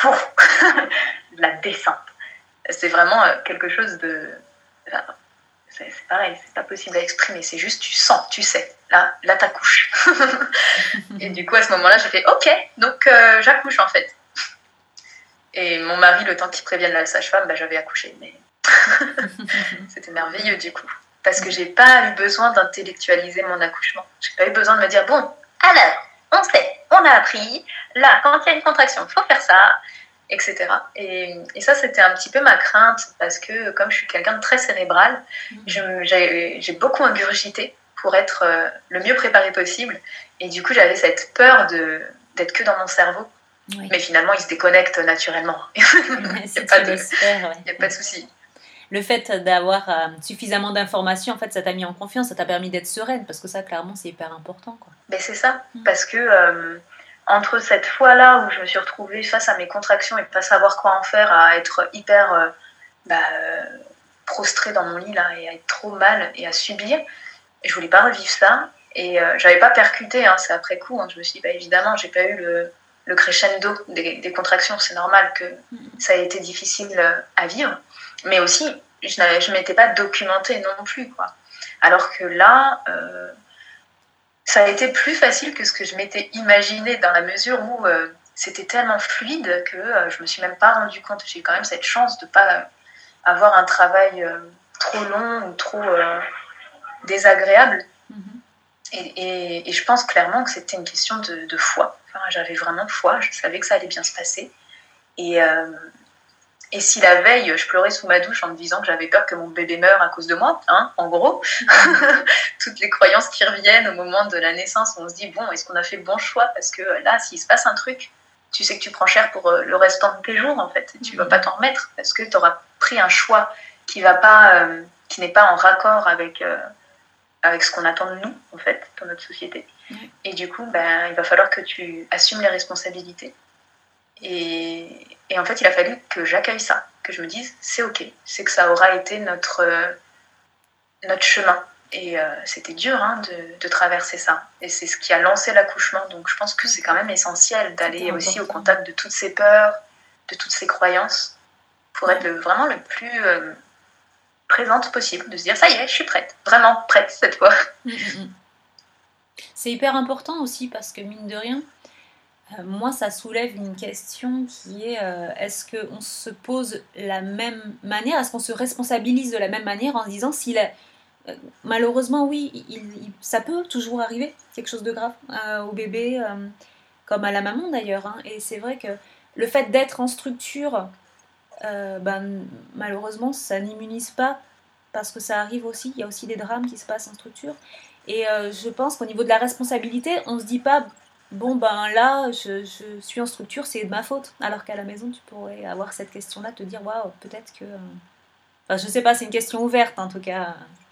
de la descente. C'est vraiment quelque chose de... Enfin, c'est pareil, c'est pas possible à exprimer, c'est juste tu sens, tu sais, là t'accouches. Et du coup à ce moment-là j'ai fait ok, donc j'accouche en fait. Et mon mari, le temps qu'il prévienne la sage-femme, j'avais accouché, mais c'était merveilleux du coup, parce que j'ai pas eu besoin d'intellectualiser mon accouchement, j'ai pas eu besoin de me dire bon, alors on sait, on a appris, là quand il y a une contraction il faut faire ça, etc. Et ça, c'était un petit peu ma crainte, parce que comme je suis quelqu'un de très cérébral, j'ai beaucoup ingurgité pour être le mieux préparé possible. Et du coup, j'avais cette peur d'être que dans mon cerveau. Oui. Mais finalement, il se déconnecte naturellement. Il n'y a pas de souci. Le fait d'avoir suffisamment d'informations, en fait, ça t'a mis en confiance, ça t'a permis d'être sereine, parce que ça, clairement, c'est hyper important, quoi. Mais c'est ça, parce que... entre cette fois-là où je me suis retrouvée face à mes contractions et pas savoir quoi en faire, à être hyper prostrée dans mon lit là, et à être trop mal et à subir, et je voulais pas revivre ça. Et j'avais pas percuté, c'est après coup. Je me suis dit, évidemment, j'ai pas eu le crescendo des contractions. C'est normal que ça ait été difficile à vivre. Mais aussi, je m'étais pas documentée non plus, quoi. Alors que là... ça a été plus facile que ce que je m'étais imaginé, dans la mesure où c'était tellement fluide que je me suis même pas rendu compte. J'ai eu quand même cette chance de pas avoir un travail trop long ou trop désagréable. Et je pense clairement que c'était une question de foi. Enfin, j'avais vraiment foi, je savais que ça allait bien se passer. Et si la veille, je pleurais sous ma douche en me disant que j'avais peur que mon bébé meure à cause de moi, en gros, toutes les croyances qui reviennent au moment de la naissance, on se dit, bon, est-ce qu'on a fait le bon choix? Parce que là, s'il se passe un truc, tu sais que tu prends cher pour le restant de tes jours, en fait. Et tu ne vas pas t'en remettre, parce que tu auras pris un choix qui n'est pas en raccord avec ce qu'on attend de nous, en fait, dans notre société. Et du coup, il va falloir que tu assumes les responsabilités. Et en fait, il a fallu que j'accueille ça, que je me dise, c'est ok, c'est que ça aura été notre chemin. Et c'était dur de traverser ça. Et c'est ce qui a lancé l'accouchement. Donc je pense que c'est quand même essentiel d'aller aussi au contact de toutes ces peurs, de toutes ces croyances, pour être vraiment le plus présente possible, de se dire, ça y est, je suis prête, vraiment prête cette fois. C'est hyper important aussi, parce que mine de rien, moi, ça soulève une question qui est est-ce qu'on se pose la même manière, est-ce qu'on se responsabilise de la même manière en se disant si malheureusement, oui, ça peut toujours arriver, quelque chose de grave au bébé, comme à la maman d'ailleurs. Hein. Et c'est vrai que le fait d'être en structure, malheureusement, ça n'immunise pas, parce que ça arrive aussi, il y a aussi des drames qui se passent en structure. Et je pense qu'au niveau de la responsabilité, on se dit pas, bon ben là, je suis en structure, c'est de ma faute. Alors qu'à la maison, tu pourrais avoir cette question-là, te dire, waouh, peut-être que... Enfin, je sais pas, c'est une question ouverte en tout cas.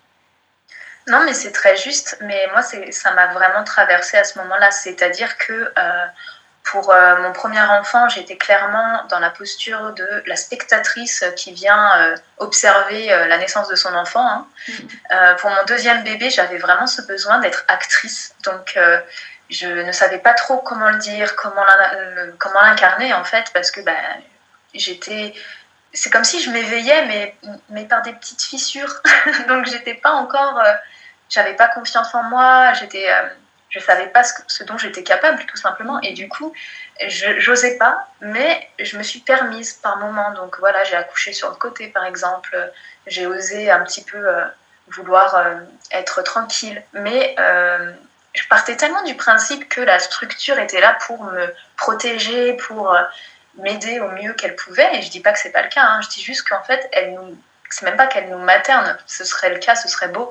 Non, mais c'est très juste. Mais moi, ça m'a vraiment traversée à ce moment-là. C'est-à-dire que pour mon premier enfant, j'étais clairement dans la posture de la spectatrice qui vient observer la naissance de son enfant. Hein. Pour mon deuxième bébé, j'avais vraiment ce besoin d'être actrice. Donc, je ne savais pas trop comment le dire, comment l'incarner, en fait, parce que j'étais... C'est comme si je m'éveillais, mais par des petites fissures. Donc, j'étais pas encore... j'avais pas confiance en moi, je savais pas ce dont j'étais capable, tout simplement. Et du coup, j'osais pas, mais je me suis permise par moments. Donc voilà, j'ai accouché sur le côté, par exemple. J'ai osé un petit peu vouloir être tranquille. Mais je partais tellement du principe que la structure était là pour me protéger, pour m'aider au mieux qu'elle pouvait. Et je dis pas que c'est pas le cas. Hein. Je dis juste qu'en fait, c'est même pas qu'elle nous materne, ce serait le cas, ce serait beau.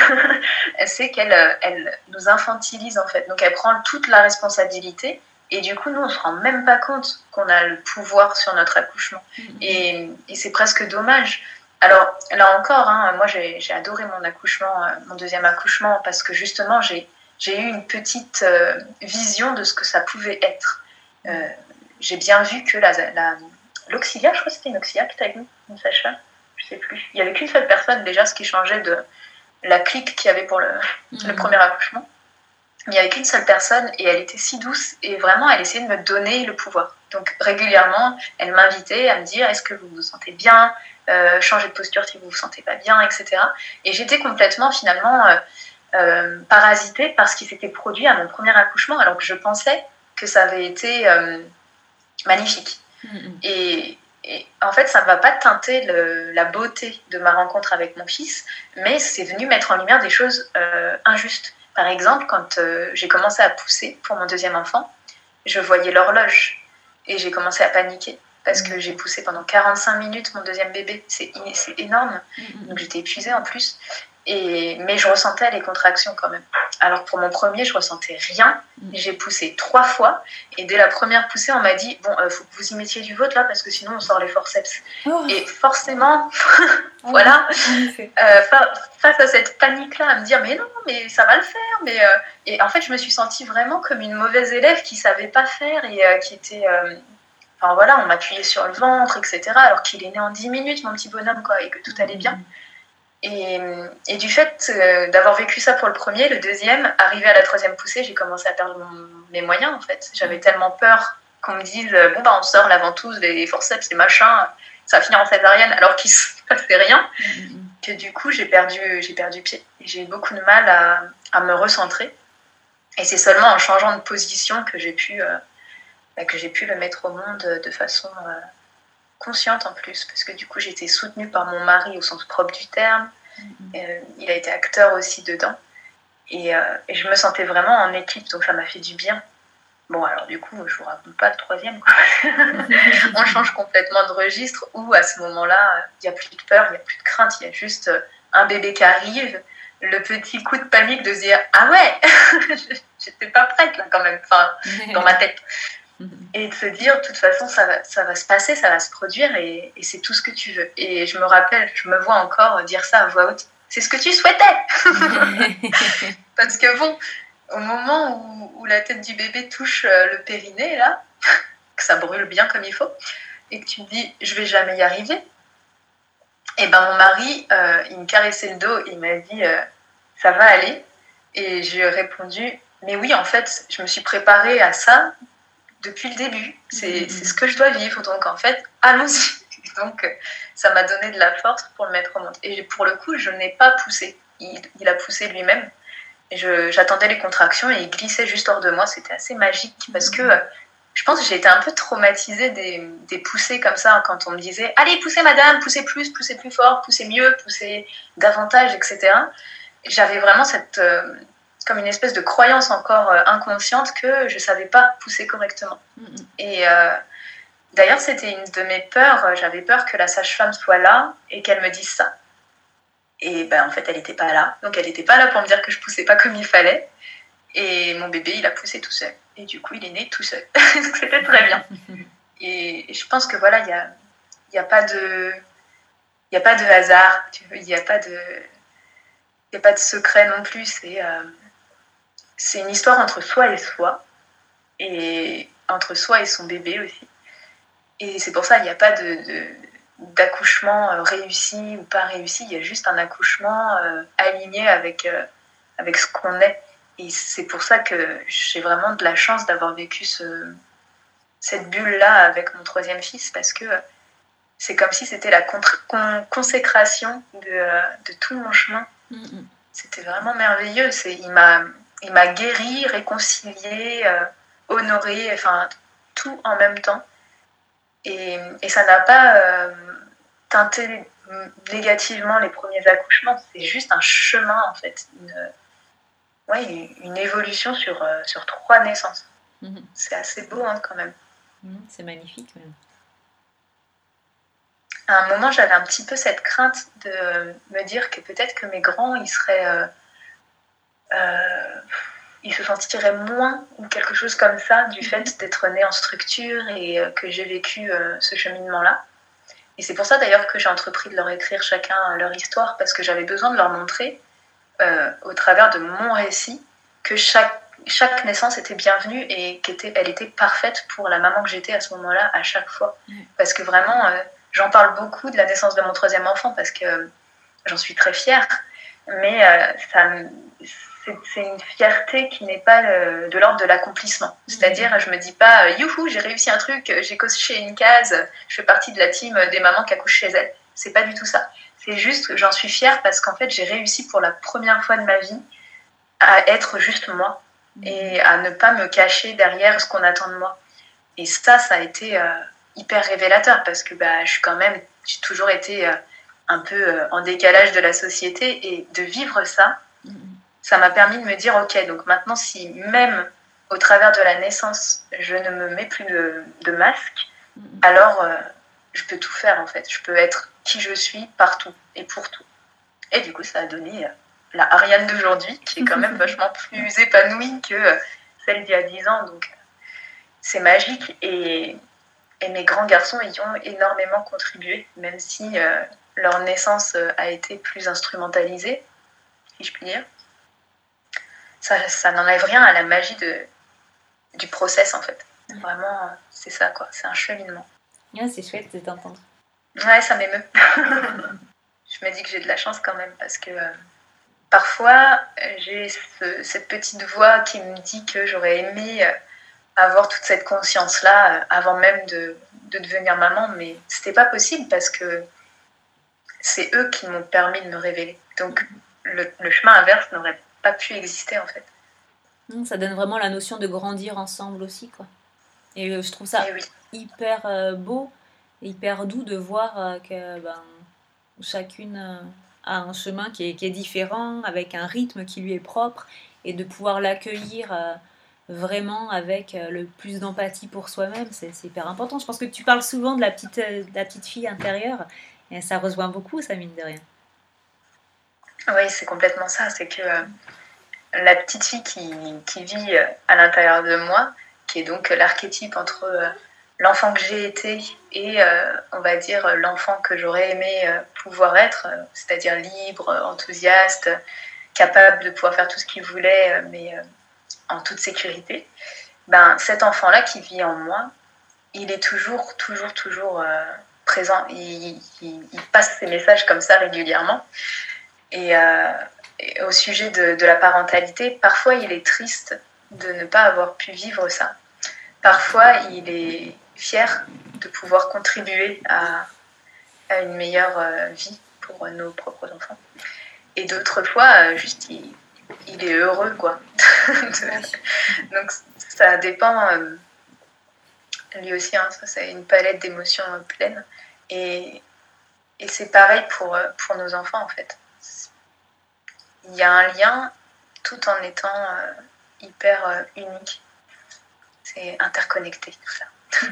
C'est qu'elle nous infantilise en fait. Donc elle prend toute la responsabilité et du coup nous on se rend même pas compte qu'on a le pouvoir sur notre accouchement. Et c'est presque dommage. Alors là encore, hein, moi j'ai adoré mon accouchement, mon deuxième accouchement, parce que justement j'ai eu une petite vision de ce que ça pouvait être. J'ai bien vu que l'auxiliaire, je crois que c'était une auxiliaire qui était avec nous, une sage-femme. Je sais plus. Il n'y avait qu'une seule personne déjà, ce qui changeait de la clique qu'il y avait pour le premier accouchement. Il n'y avait qu'une seule personne et elle était si douce et vraiment elle essayait de me donner le pouvoir. Donc régulièrement, elle m'invitait à me dire est-ce que vous vous sentez bien, changez de posture si vous vous sentez pas bien, etc. Et j'étais complètement finalement parasitée par ce qui s'était produit à mon premier accouchement alors que je pensais que ça avait été magnifique. Et en fait, ça ne va pas teinter la beauté de ma rencontre avec mon fils, mais c'est venu mettre en lumière des choses injustes. Par exemple, quand j'ai commencé à pousser pour mon deuxième enfant, je voyais l'horloge et j'ai commencé à paniquer parce que j'ai poussé pendant 45 minutes mon deuxième bébé. C'est énorme. Donc j'étais épuisée en plus. Mais je ressentais les contractions quand même. Alors pour mon premier, je ressentais rien. J'ai poussé 3 fois et dès la première poussée, on m'a dit bon, faut que vous y mettiez du vôtre là parce que sinon on sort les forceps. Oh. Et forcément, voilà, face à cette panique-là, à me dire mais non, mais ça va le faire. Et en fait, je me suis sentie vraiment comme une mauvaise élève qui savait pas faire et qui était... Enfin voilà, on m'appuyait sur le ventre, etc. Alors qu'il est né en 10 minutes, mon petit bonhomme, quoi, et que tout allait bien. Et du fait d'avoir vécu ça pour le premier, le deuxième, arrivé à la 3e poussée, j'ai commencé à perdre mes moyens en fait. J'avais tellement peur qu'on me dise bon bah on sort la ventouse, les forceps, les machins, ça va finir en césarienne alors qu'il se passait rien, que du coup j'ai perdu pied. Et j'ai eu beaucoup de mal à me recentrer. Et c'est seulement en changeant de position que j'ai pu le mettre au monde de façon consciente en plus, parce que du coup j'étais soutenue par mon mari au sens propre du terme. Il a été acteur aussi dedans et je me sentais vraiment en équipe, donc ça m'a fait du bien. Bon alors du coup je vous raconte pas le 3e quoi. On change complètement de registre où à ce moment-là il n'y a plus de peur, il n'y a plus de crainte, il y a juste un bébé qui arrive, le petit coup de panique de se dire ah ouais j'étais pas prête là quand même, enfin dans ma tête. Et de se dire, de toute façon, ça va se passer, ça va se produire et c'est tout ce que tu veux. Et je me rappelle, je me vois encore dire ça à voix haute. C'est ce que tu souhaitais. Parce que bon, au moment où la tête du bébé touche le périnée, là, que ça brûle bien comme il faut, et que tu te dis, je vais jamais y arriver, et ben mon mari, il me caressait le dos, il m'a dit, ça va aller. Et j'ai répondu, mais oui, en fait, je me suis préparée à ça depuis le début, c'est ce que je dois vivre, donc en fait, allons-y. Donc ça m'a donné de la force pour le mettre au monde. Et pour le coup, je n'ai pas poussé, il a poussé lui-même. Et j'attendais les contractions et il glissait juste hors de moi, c'était assez magique parce que je pense que j'ai été un peu traumatisée des poussées comme ça, quand on me disait « Allez, poussez madame, poussez plus fort, poussez mieux, poussez davantage, etc. » J'avais vraiment comme une espèce de croyance encore inconsciente que je ne savais pas pousser correctement. Et d'ailleurs, c'était une de mes peurs. J'avais peur que la sage-femme soit là et qu'elle me dise ça. Et en fait, elle n'était pas là. Donc, elle n'était pas là pour me dire que je ne poussais pas comme il fallait. Et mon bébé, il a poussé tout seul. Et du coup, il est né tout seul. Donc, c'était très bien. Et je pense que voilà, il n'y a pas de hasard. Il n'y a pas de secret non plus. C'est une histoire entre soi et soi. Et entre soi et son bébé aussi. Et c'est pour ça qu'il n'y a pas d'accouchement réussi ou pas réussi. Il y a juste un accouchement aligné avec ce qu'on est. Et c'est pour ça que j'ai vraiment de la chance d'avoir vécu cette bulle-là avec mon troisième fils, parce que c'est comme si c'était la consécration de tout mon chemin. C'était vraiment merveilleux. Il m'a guéri, réconcilié, honoré, enfin tout en même temps. Et ça n'a pas teinté négativement les premiers accouchements. C'est juste un chemin, en fait. Une évolution sur 3 naissances. C'est assez beau, hein, quand même. C'est magnifique, même. À un moment, j'avais un petit peu cette crainte de me dire que peut-être que mes grands, ils se sentiraient moins ou quelque chose comme ça du fait d'être nés en structure et que j'ai vécu ce cheminement-là. Et c'est pour ça d'ailleurs que j'ai entrepris de leur écrire chacun leur histoire, parce que j'avais besoin de leur montrer au travers de mon récit que chaque naissance était bienvenue et qu'elle était parfaite pour la maman que j'étais à ce moment-là à chaque fois. Parce que vraiment, j'en parle beaucoup de la naissance de mon troisième enfant parce que j'en suis très fière, mais c'est une fierté qui n'est pas de l'ordre de l'accomplissement. C'est-à-dire, je me dis pas « Youhou, j'ai réussi un truc, j'ai coché une case, je fais partie de la team des mamans qui accouchent chez elles. » C'est pas du tout ça. C'est juste que j'en suis fière parce qu'en fait, j'ai réussi pour la première fois de ma vie à être juste moi et à ne pas me cacher derrière ce qu'on attend de moi. Et ça a été hyper révélateur parce que j'ai toujours été un peu en décalage de la société, et de vivre ça m'a permis de me dire ok, donc maintenant, si même au travers de la naissance, je ne me mets plus de masque, alors je peux tout faire en fait. Je peux être qui je suis partout et pour tout. Et du coup, ça a donné la Ariane d'aujourd'hui, qui est quand même vachement plus épanouie que celle d'il y a 10 ans. Donc, c'est magique. Et mes grands garçons y ont énormément contribué, même si leur naissance a été plus instrumentalisée, si je puis dire. Ça n'enlève rien à la magie du process, en fait. Vraiment, c'est ça, quoi. C'est un cheminement. Ouais, c'est chouette de t'entendre. Ouais, ça m'émeut. Je me dis que j'ai de la chance quand même, parce que parfois, j'ai cette petite voix qui me dit que j'aurais aimé avoir toute cette conscience-là avant même de devenir maman, mais c'était pas possible parce que c'est eux qui m'ont permis de me révéler. Donc, le chemin inverse n'aurait pas pu exister, en fait. Ça donne vraiment la notion de grandir ensemble aussi, quoi. Et je trouve ça hyper beau, hyper doux de voir que chacune a un chemin qui est différent, avec un rythme qui lui est propre, et de pouvoir l'accueillir vraiment avec le plus d'empathie pour soi-même, c'est hyper important. Je pense que tu parles souvent de la petite fille intérieure, et ça rejoint beaucoup, ça, mine de rien. Oui, c'est complètement ça. C'est que la petite fille qui vit à l'intérieur de moi, qui est donc l'archétype entre l'enfant que j'ai été et, on va dire, l'enfant que j'aurais aimé pouvoir être, c'est-à-dire libre, enthousiaste, capable de pouvoir faire tout ce qu'il voulait, mais en toute sécurité. Cet enfant-là qui vit en moi, il est toujours présent. Il passe ses messages comme ça régulièrement. Et au sujet de la parentalité, parfois il est triste de ne pas avoir pu vivre ça. Parfois il est fier de pouvoir contribuer à une meilleure vie pour nos propres enfants. Et d'autres fois, juste il est heureux, quoi. Donc ça dépend lui aussi, hein, ça c'est une palette d'émotions pleines. Et c'est pareil pour nos enfants en fait. Il y a un lien tout en étant hyper unique. C'est interconnecté tout ça.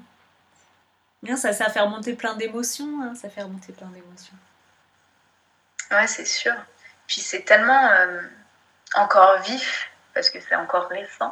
Bien, ça fait remonter plein d'émotions. Hein, ça fait remonter plein d'émotions. Ouais, c'est sûr. Puis c'est tellement encore vif, parce que c'est encore récent.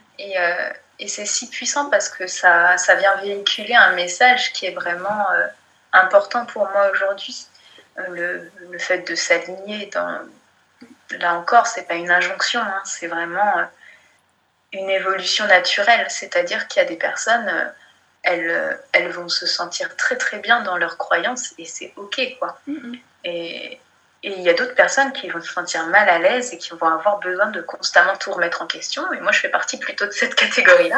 Et c'est si puissant parce que ça vient véhiculer un message qui est vraiment important pour moi aujourd'hui. Le fait de s'aligner dans... Là encore, c'est pas une injonction, hein, c'est vraiment une évolution naturelle. C'est-à-dire qu'il y a des personnes, elles vont se sentir très très bien dans leurs croyances et c'est ok, quoi. Et il y a d'autres personnes qui vont se sentir mal à l'aise et qui vont avoir besoin de constamment tout remettre en question. Et moi, je fais partie plutôt de cette catégorie-là.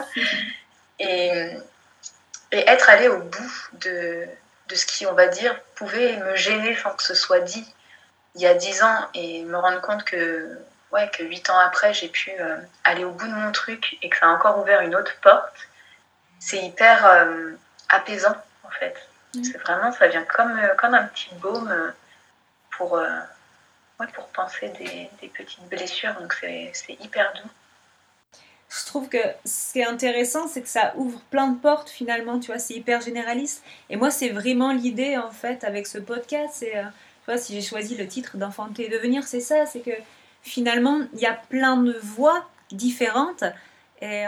Et être allée au bout de ce qui, on va dire, pouvait me gêner sans que ce soit dit il y a 10 ans et me rendre compte que 8 ans après, j'ai pu aller au bout de mon truc et que ça a encore ouvert une autre porte, c'est hyper apaisant, en fait. C'est vraiment, ça vient comme un petit baume pour penser des petites blessures, donc c'est hyper doux. Je trouve que ce qui est intéressant, c'est que ça ouvre plein de portes finalement, tu vois, c'est hyper généraliste. Et moi, c'est vraiment l'idée en fait avec ce podcast, c'est, tu vois, si j'ai choisi le titre d'Enfanter et devenir, c'est ça, c'est que finalement, il y a plein de voix différentes et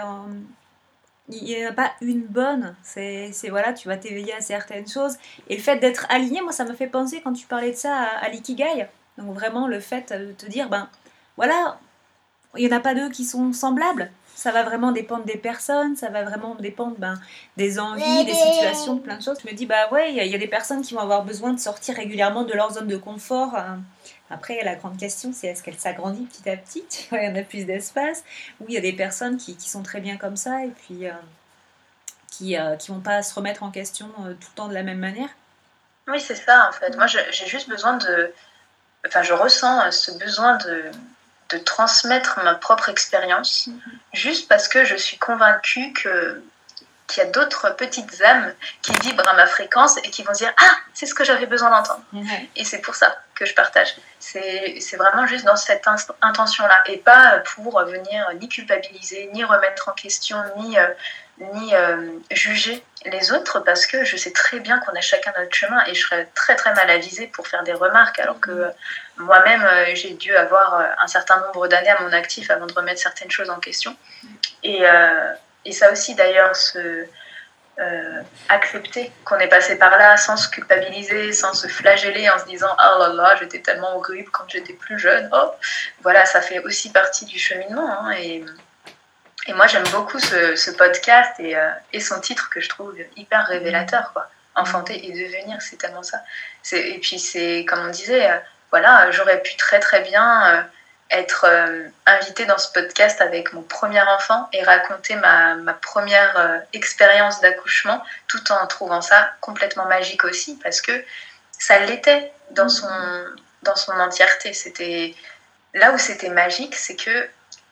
il n'y en a pas une bonne, c'est voilà, tu vas t'éveiller à certaines choses. Et le fait d'être aligné, moi, ça me fait penser quand tu parlais de ça à l'ikigai. Donc vraiment, le fait de te dire, ben voilà, il n'y en a pas deux qui sont semblables. Ça va vraiment dépendre des personnes, ça va vraiment dépendre des envies, des situations, plein de choses. Je me dis, bah ouais, il y a des personnes qui vont avoir besoin de sortir régulièrement de leur zone de confort. Après, la grande question, c'est est-ce qu'elle s'agrandit petit à petit? Tu vois, il y en a plus d'espace. Ou il y a des personnes qui sont très bien comme ça et puis qui vont pas se remettre en question tout le temps de la même manière. Oui, c'est ça en fait. Moi, j'ai juste besoin de... Enfin, je ressens ce besoin de transmettre ma propre expérience, juste parce que je suis convaincue qu'il y a d'autres petites âmes qui vibrent à ma fréquence et qui vont se dire « Ah, c'est ce que j'avais besoin d'entendre ». Et c'est pour ça que je partage. C'est vraiment juste dans cette intention-là, et pas pour venir ni culpabiliser, ni remettre en question, ni juger les autres, parce que je sais très bien qu'on a chacun notre chemin et je serais très très mal avisée pour faire des remarques, alors que moi-même j'ai dû avoir un certain nombre d'années à mon actif avant de remettre certaines choses en question. Et ça aussi d'ailleurs, accepter qu'on est passé par là sans se culpabiliser, sans se flageller en se disant « Oh là là, j'étais tellement horrible quand j'étais plus jeune. » Oh, voilà, ça fait aussi partie du cheminement, hein, et moi, j'aime beaucoup ce podcast et son titre que je trouve hyper révélateur, quoi. Enfanter et devenir, c'est tellement ça. Et puis, c'est comme on disait, voilà, j'aurais pu très très bien être invitée dans ce podcast avec mon premier enfant et raconter ma première expérience d'accouchement, tout en trouvant ça complètement magique aussi, parce que ça l'était dans son entièreté. C'était là où c'était magique, c'est que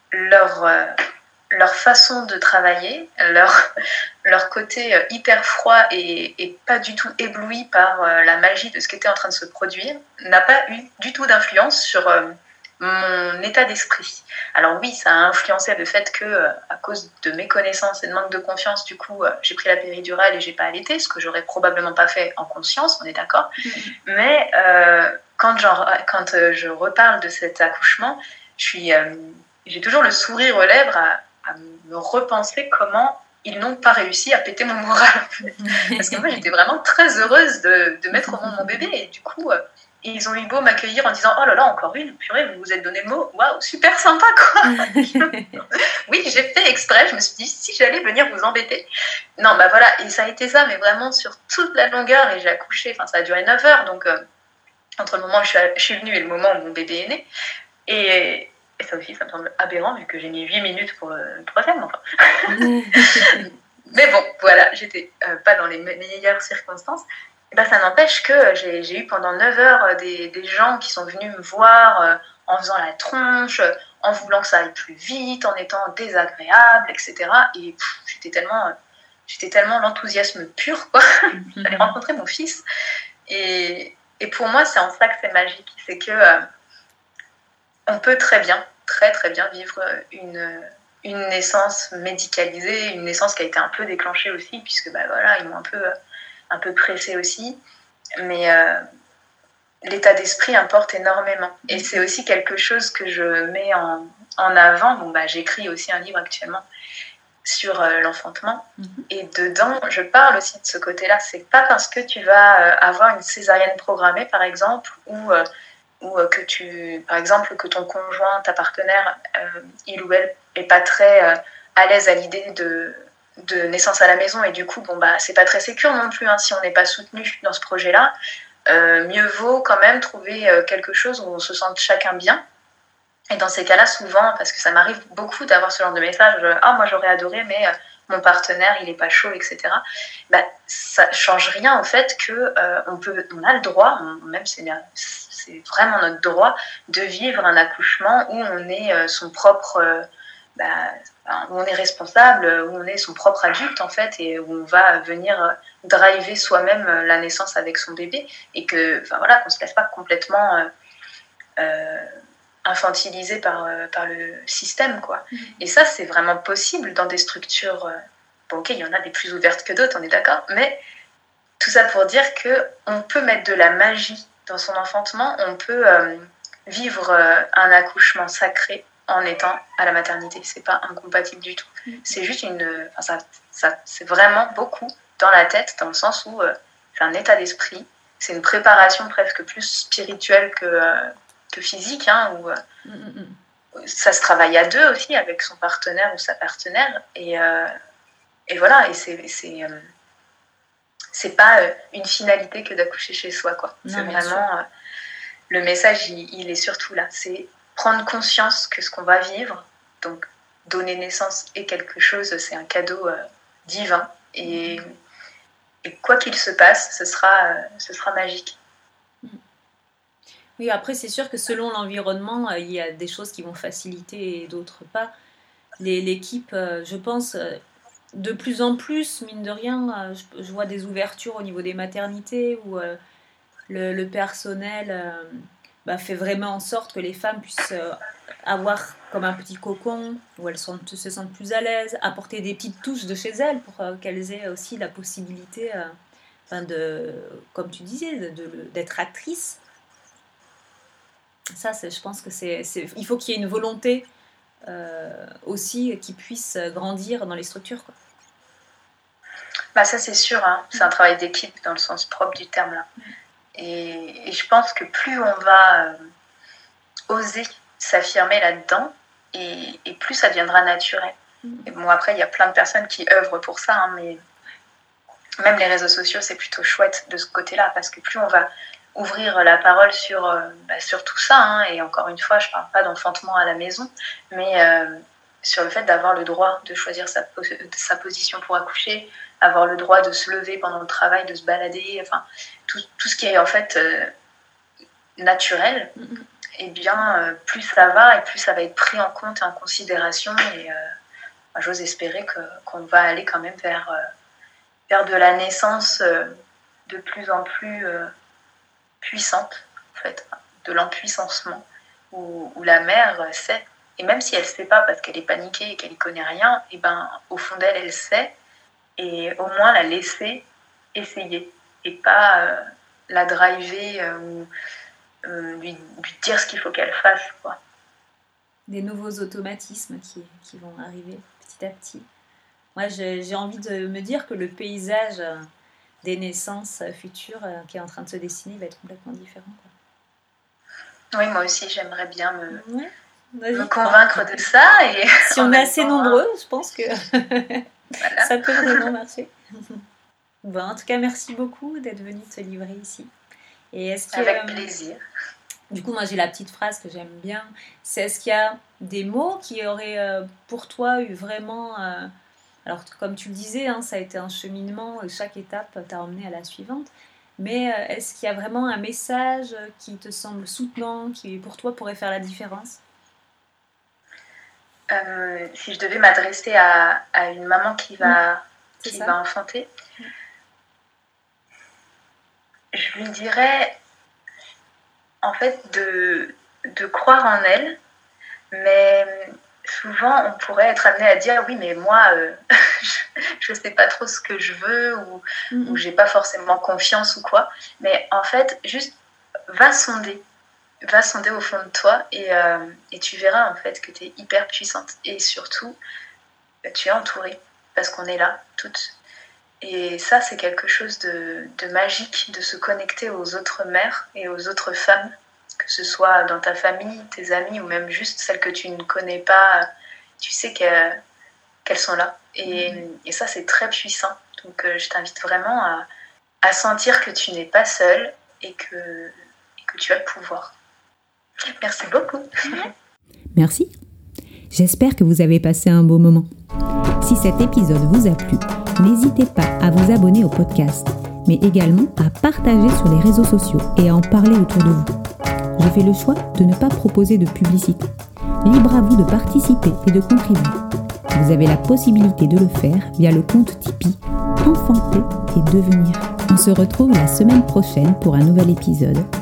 leur façon de travailler, leur côté hyper froid et pas du tout ébloui par la magie de ce qui était en train de se produire, n'a pas eu du tout d'influence sur mon état d'esprit. Alors oui, ça a influencé le fait que, à cause de mes connaissances et de manque de confiance, du coup, j'ai pris la péridurale et j'ai pas allaité, ce que j'aurais probablement pas fait en conscience, on est d'accord. Mais quand je reparle de cet accouchement, j'ai toujours le sourire aux lèvres à me repenser comment ils n'ont pas réussi à péter mon moral. Parce que moi, j'étais vraiment très heureuse de mettre au monde mon bébé. Et du coup, ils ont eu beau m'accueillir en disant « Oh là là, encore une, purée, vous vous êtes donné le mot. Waouh, super sympa, quoi !» Oui, j'ai fait exprès. Je me suis dit, si j'allais venir vous embêter. Non, bah voilà, et ça a été ça, mais vraiment sur toute la longueur. Et j'ai accouché, enfin, ça a duré 9 heures. Donc, entre le moment où je suis venue et le moment où mon bébé est né. Et ça aussi, ça me semble aberrant, vu que j'ai mis 8 minutes pour le troisième, enfin. Mais bon, voilà, j'étais pas dans les meilleures circonstances. Et ben, ça n'empêche que j'ai eu pendant 9 heures des gens qui sont venus me voir en faisant la tronche, en voulant que ça aille plus vite, en étant désagréable, etc. Et j'étais tellement j'étais tellement l'enthousiasme pur, quoi. J'allais rencontrer mon fils. Et pour moi, c'est en ça que c'est magique. C'est que on peut très bien vivre une naissance médicalisée, une naissance qui a été un peu déclenchée aussi, puisque voilà, ils m'ont un peu pressée aussi. Mais l'état d'esprit importe énormément. Et c'est aussi quelque chose que je mets en avant. Bon, j'écris aussi un livre actuellement sur l'enfantement. Et dedans, je parle aussi de ce côté-là. C'est pas parce que tu vas avoir une césarienne programmée, par exemple, ou que par exemple, que ton conjoint, ta partenaire, il ou elle est pas très à l'aise à l'idée de naissance à la maison, et du coup, c'est pas très sécure non plus, hein, si on n'est pas soutenu dans ce projet-là. Mieux vaut quand même trouver quelque chose où on se sente chacun bien. Et dans ces cas-là, souvent, parce que ça m'arrive beaucoup d'avoir ce genre de message, moi j'aurais adoré, mais mon partenaire, il est pas chaud, etc. Ça change rien au fait que on a le droit, même c'est vraiment notre droit, de vivre un accouchement où on est son propre, où on est responsable, où on est son propre adulte en fait, et où on va venir driver soi-même la naissance avec son bébé, et que, qu'on se laisse pas complètement infantilisé par le système, quoi. Et ça, c'est vraiment possible dans des structures. Bon, ok, il y en a des plus ouvertes que d'autres, on est d'accord, mais tout ça pour dire qu'on peut mettre de la magie dans son enfantement, on peut vivre un accouchement sacré en étant à la maternité. C'est pas incompatible du tout. C'est juste c'est vraiment beaucoup dans la tête, dans le sens où c'est un état d'esprit, c'est une préparation presque plus spirituelle que physique, hein, où ça se travaille à deux aussi avec son partenaire ou sa partenaire, et voilà, et c'est pas une finalité que d'accoucher chez soi, quoi. Non, c'est vraiment le message, il est surtout là, c'est prendre conscience que ce qu'on va vivre, donc donner naissance est quelque chose, c'est un cadeau divin, et quoi qu'il se passe, ce sera magique. Oui, après, c'est sûr que selon l'environnement, il y a des choses qui vont faciliter et d'autres pas. L'équipe, je pense, de plus en plus, mine de rien, je vois des ouvertures au niveau des maternités où le personnel fait vraiment en sorte que les femmes puissent avoir comme un petit cocon où elles se sentent plus à l'aise, apporter des petites touches de chez elles pour qu'elles aient aussi la possibilité, comme tu disais, d'être actrices. Ça, je pense que il faut qu'il y ait une volonté aussi qui puisse grandir dans les structures, quoi. Ça, c'est sûr, hein. C'est un travail d'équipe dans le sens propre du terme, là. Et je pense que plus on va oser s'affirmer là-dedans, et plus ça deviendra naturel. Et bon, après, il y a plein de personnes qui œuvrent pour ça, hein, mais même les réseaux sociaux, c'est plutôt chouette de ce côté-là, parce que plus on va ouvrir la parole sur tout ça, hein, et encore une fois, je ne parle pas d'enfantement à la maison, mais sur le fait d'avoir le droit de choisir sa position pour accoucher, avoir le droit de se lever pendant le travail, de se balader, enfin, tout ce qui est en fait naturel, et bien plus ça va, et plus ça va être pris en compte et en considération, et j'ose espérer qu'on va aller quand même vers de la naissance de plus en plus puissante, en fait, de l'empuissancement, où la mère sait, et même si elle ne sait pas parce qu'elle est paniquée et qu'elle ne connaît rien, et au fond d'elle, elle sait, et au moins la laisser essayer, et pas la driver ou lui dire ce qu'il faut qu'elle fasse, quoi. Des nouveaux automatismes qui vont arriver petit à petit. Moi, j'ai envie de me dire que le paysage des naissances futures qui est en train de se dessiner va être complètement différent, quoi. Oui, moi aussi, j'aimerais bien me convaincre de ça. Et si on est assez nombreux, je pense que voilà. Ça peut vraiment marcher. Bon, en tout cas, merci beaucoup d'être venu te livrer ici. Et avec plaisir. Du coup, moi, j'ai la petite phrase que j'aime bien. C'est: est-ce qu'il y a des mots qui auraient pour toi eu vraiment... Alors, comme tu le disais, hein, ça a été un cheminement, chaque étape t'a emmené à la suivante. Mais est-ce qu'il y a vraiment un message qui te semble soutenant, qui pour toi pourrait faire la différence ? Si je devais m'adresser à une maman qui va qui va enfanter, je lui dirais en fait de croire en elle, mais souvent on pourrait être amené à dire oui mais moi je sais pas trop ce que je veux ou j'ai pas forcément confiance ou quoi, mais en fait juste va sonder au fond de toi et tu verras en fait que tu es hyper puissante et surtout tu es entourée parce qu'on est là toutes. Et ça, c'est quelque chose de magique, de se connecter aux autres mères et aux autres femmes, que ce soit dans ta famille, tes amis ou même juste celles que tu ne connais pas. Tu sais qu'elles sont là. Et ça, c'est très puissant. Donc, je t'invite vraiment à sentir que tu n'es pas seule et que tu as le pouvoir. Merci beaucoup. Merci. J'espère que vous avez passé un beau moment. Si cet épisode vous a plu, n'hésitez pas à vous abonner au podcast, mais également à partager sur les réseaux sociaux et à en parler autour de vous. J'ai fait le choix de ne pas proposer de publicité. Libre à vous de participer et de contribuer. Vous avez la possibilité de le faire via le compte Tipeee Enfanter et Devenir. On se retrouve la semaine prochaine pour un nouvel épisode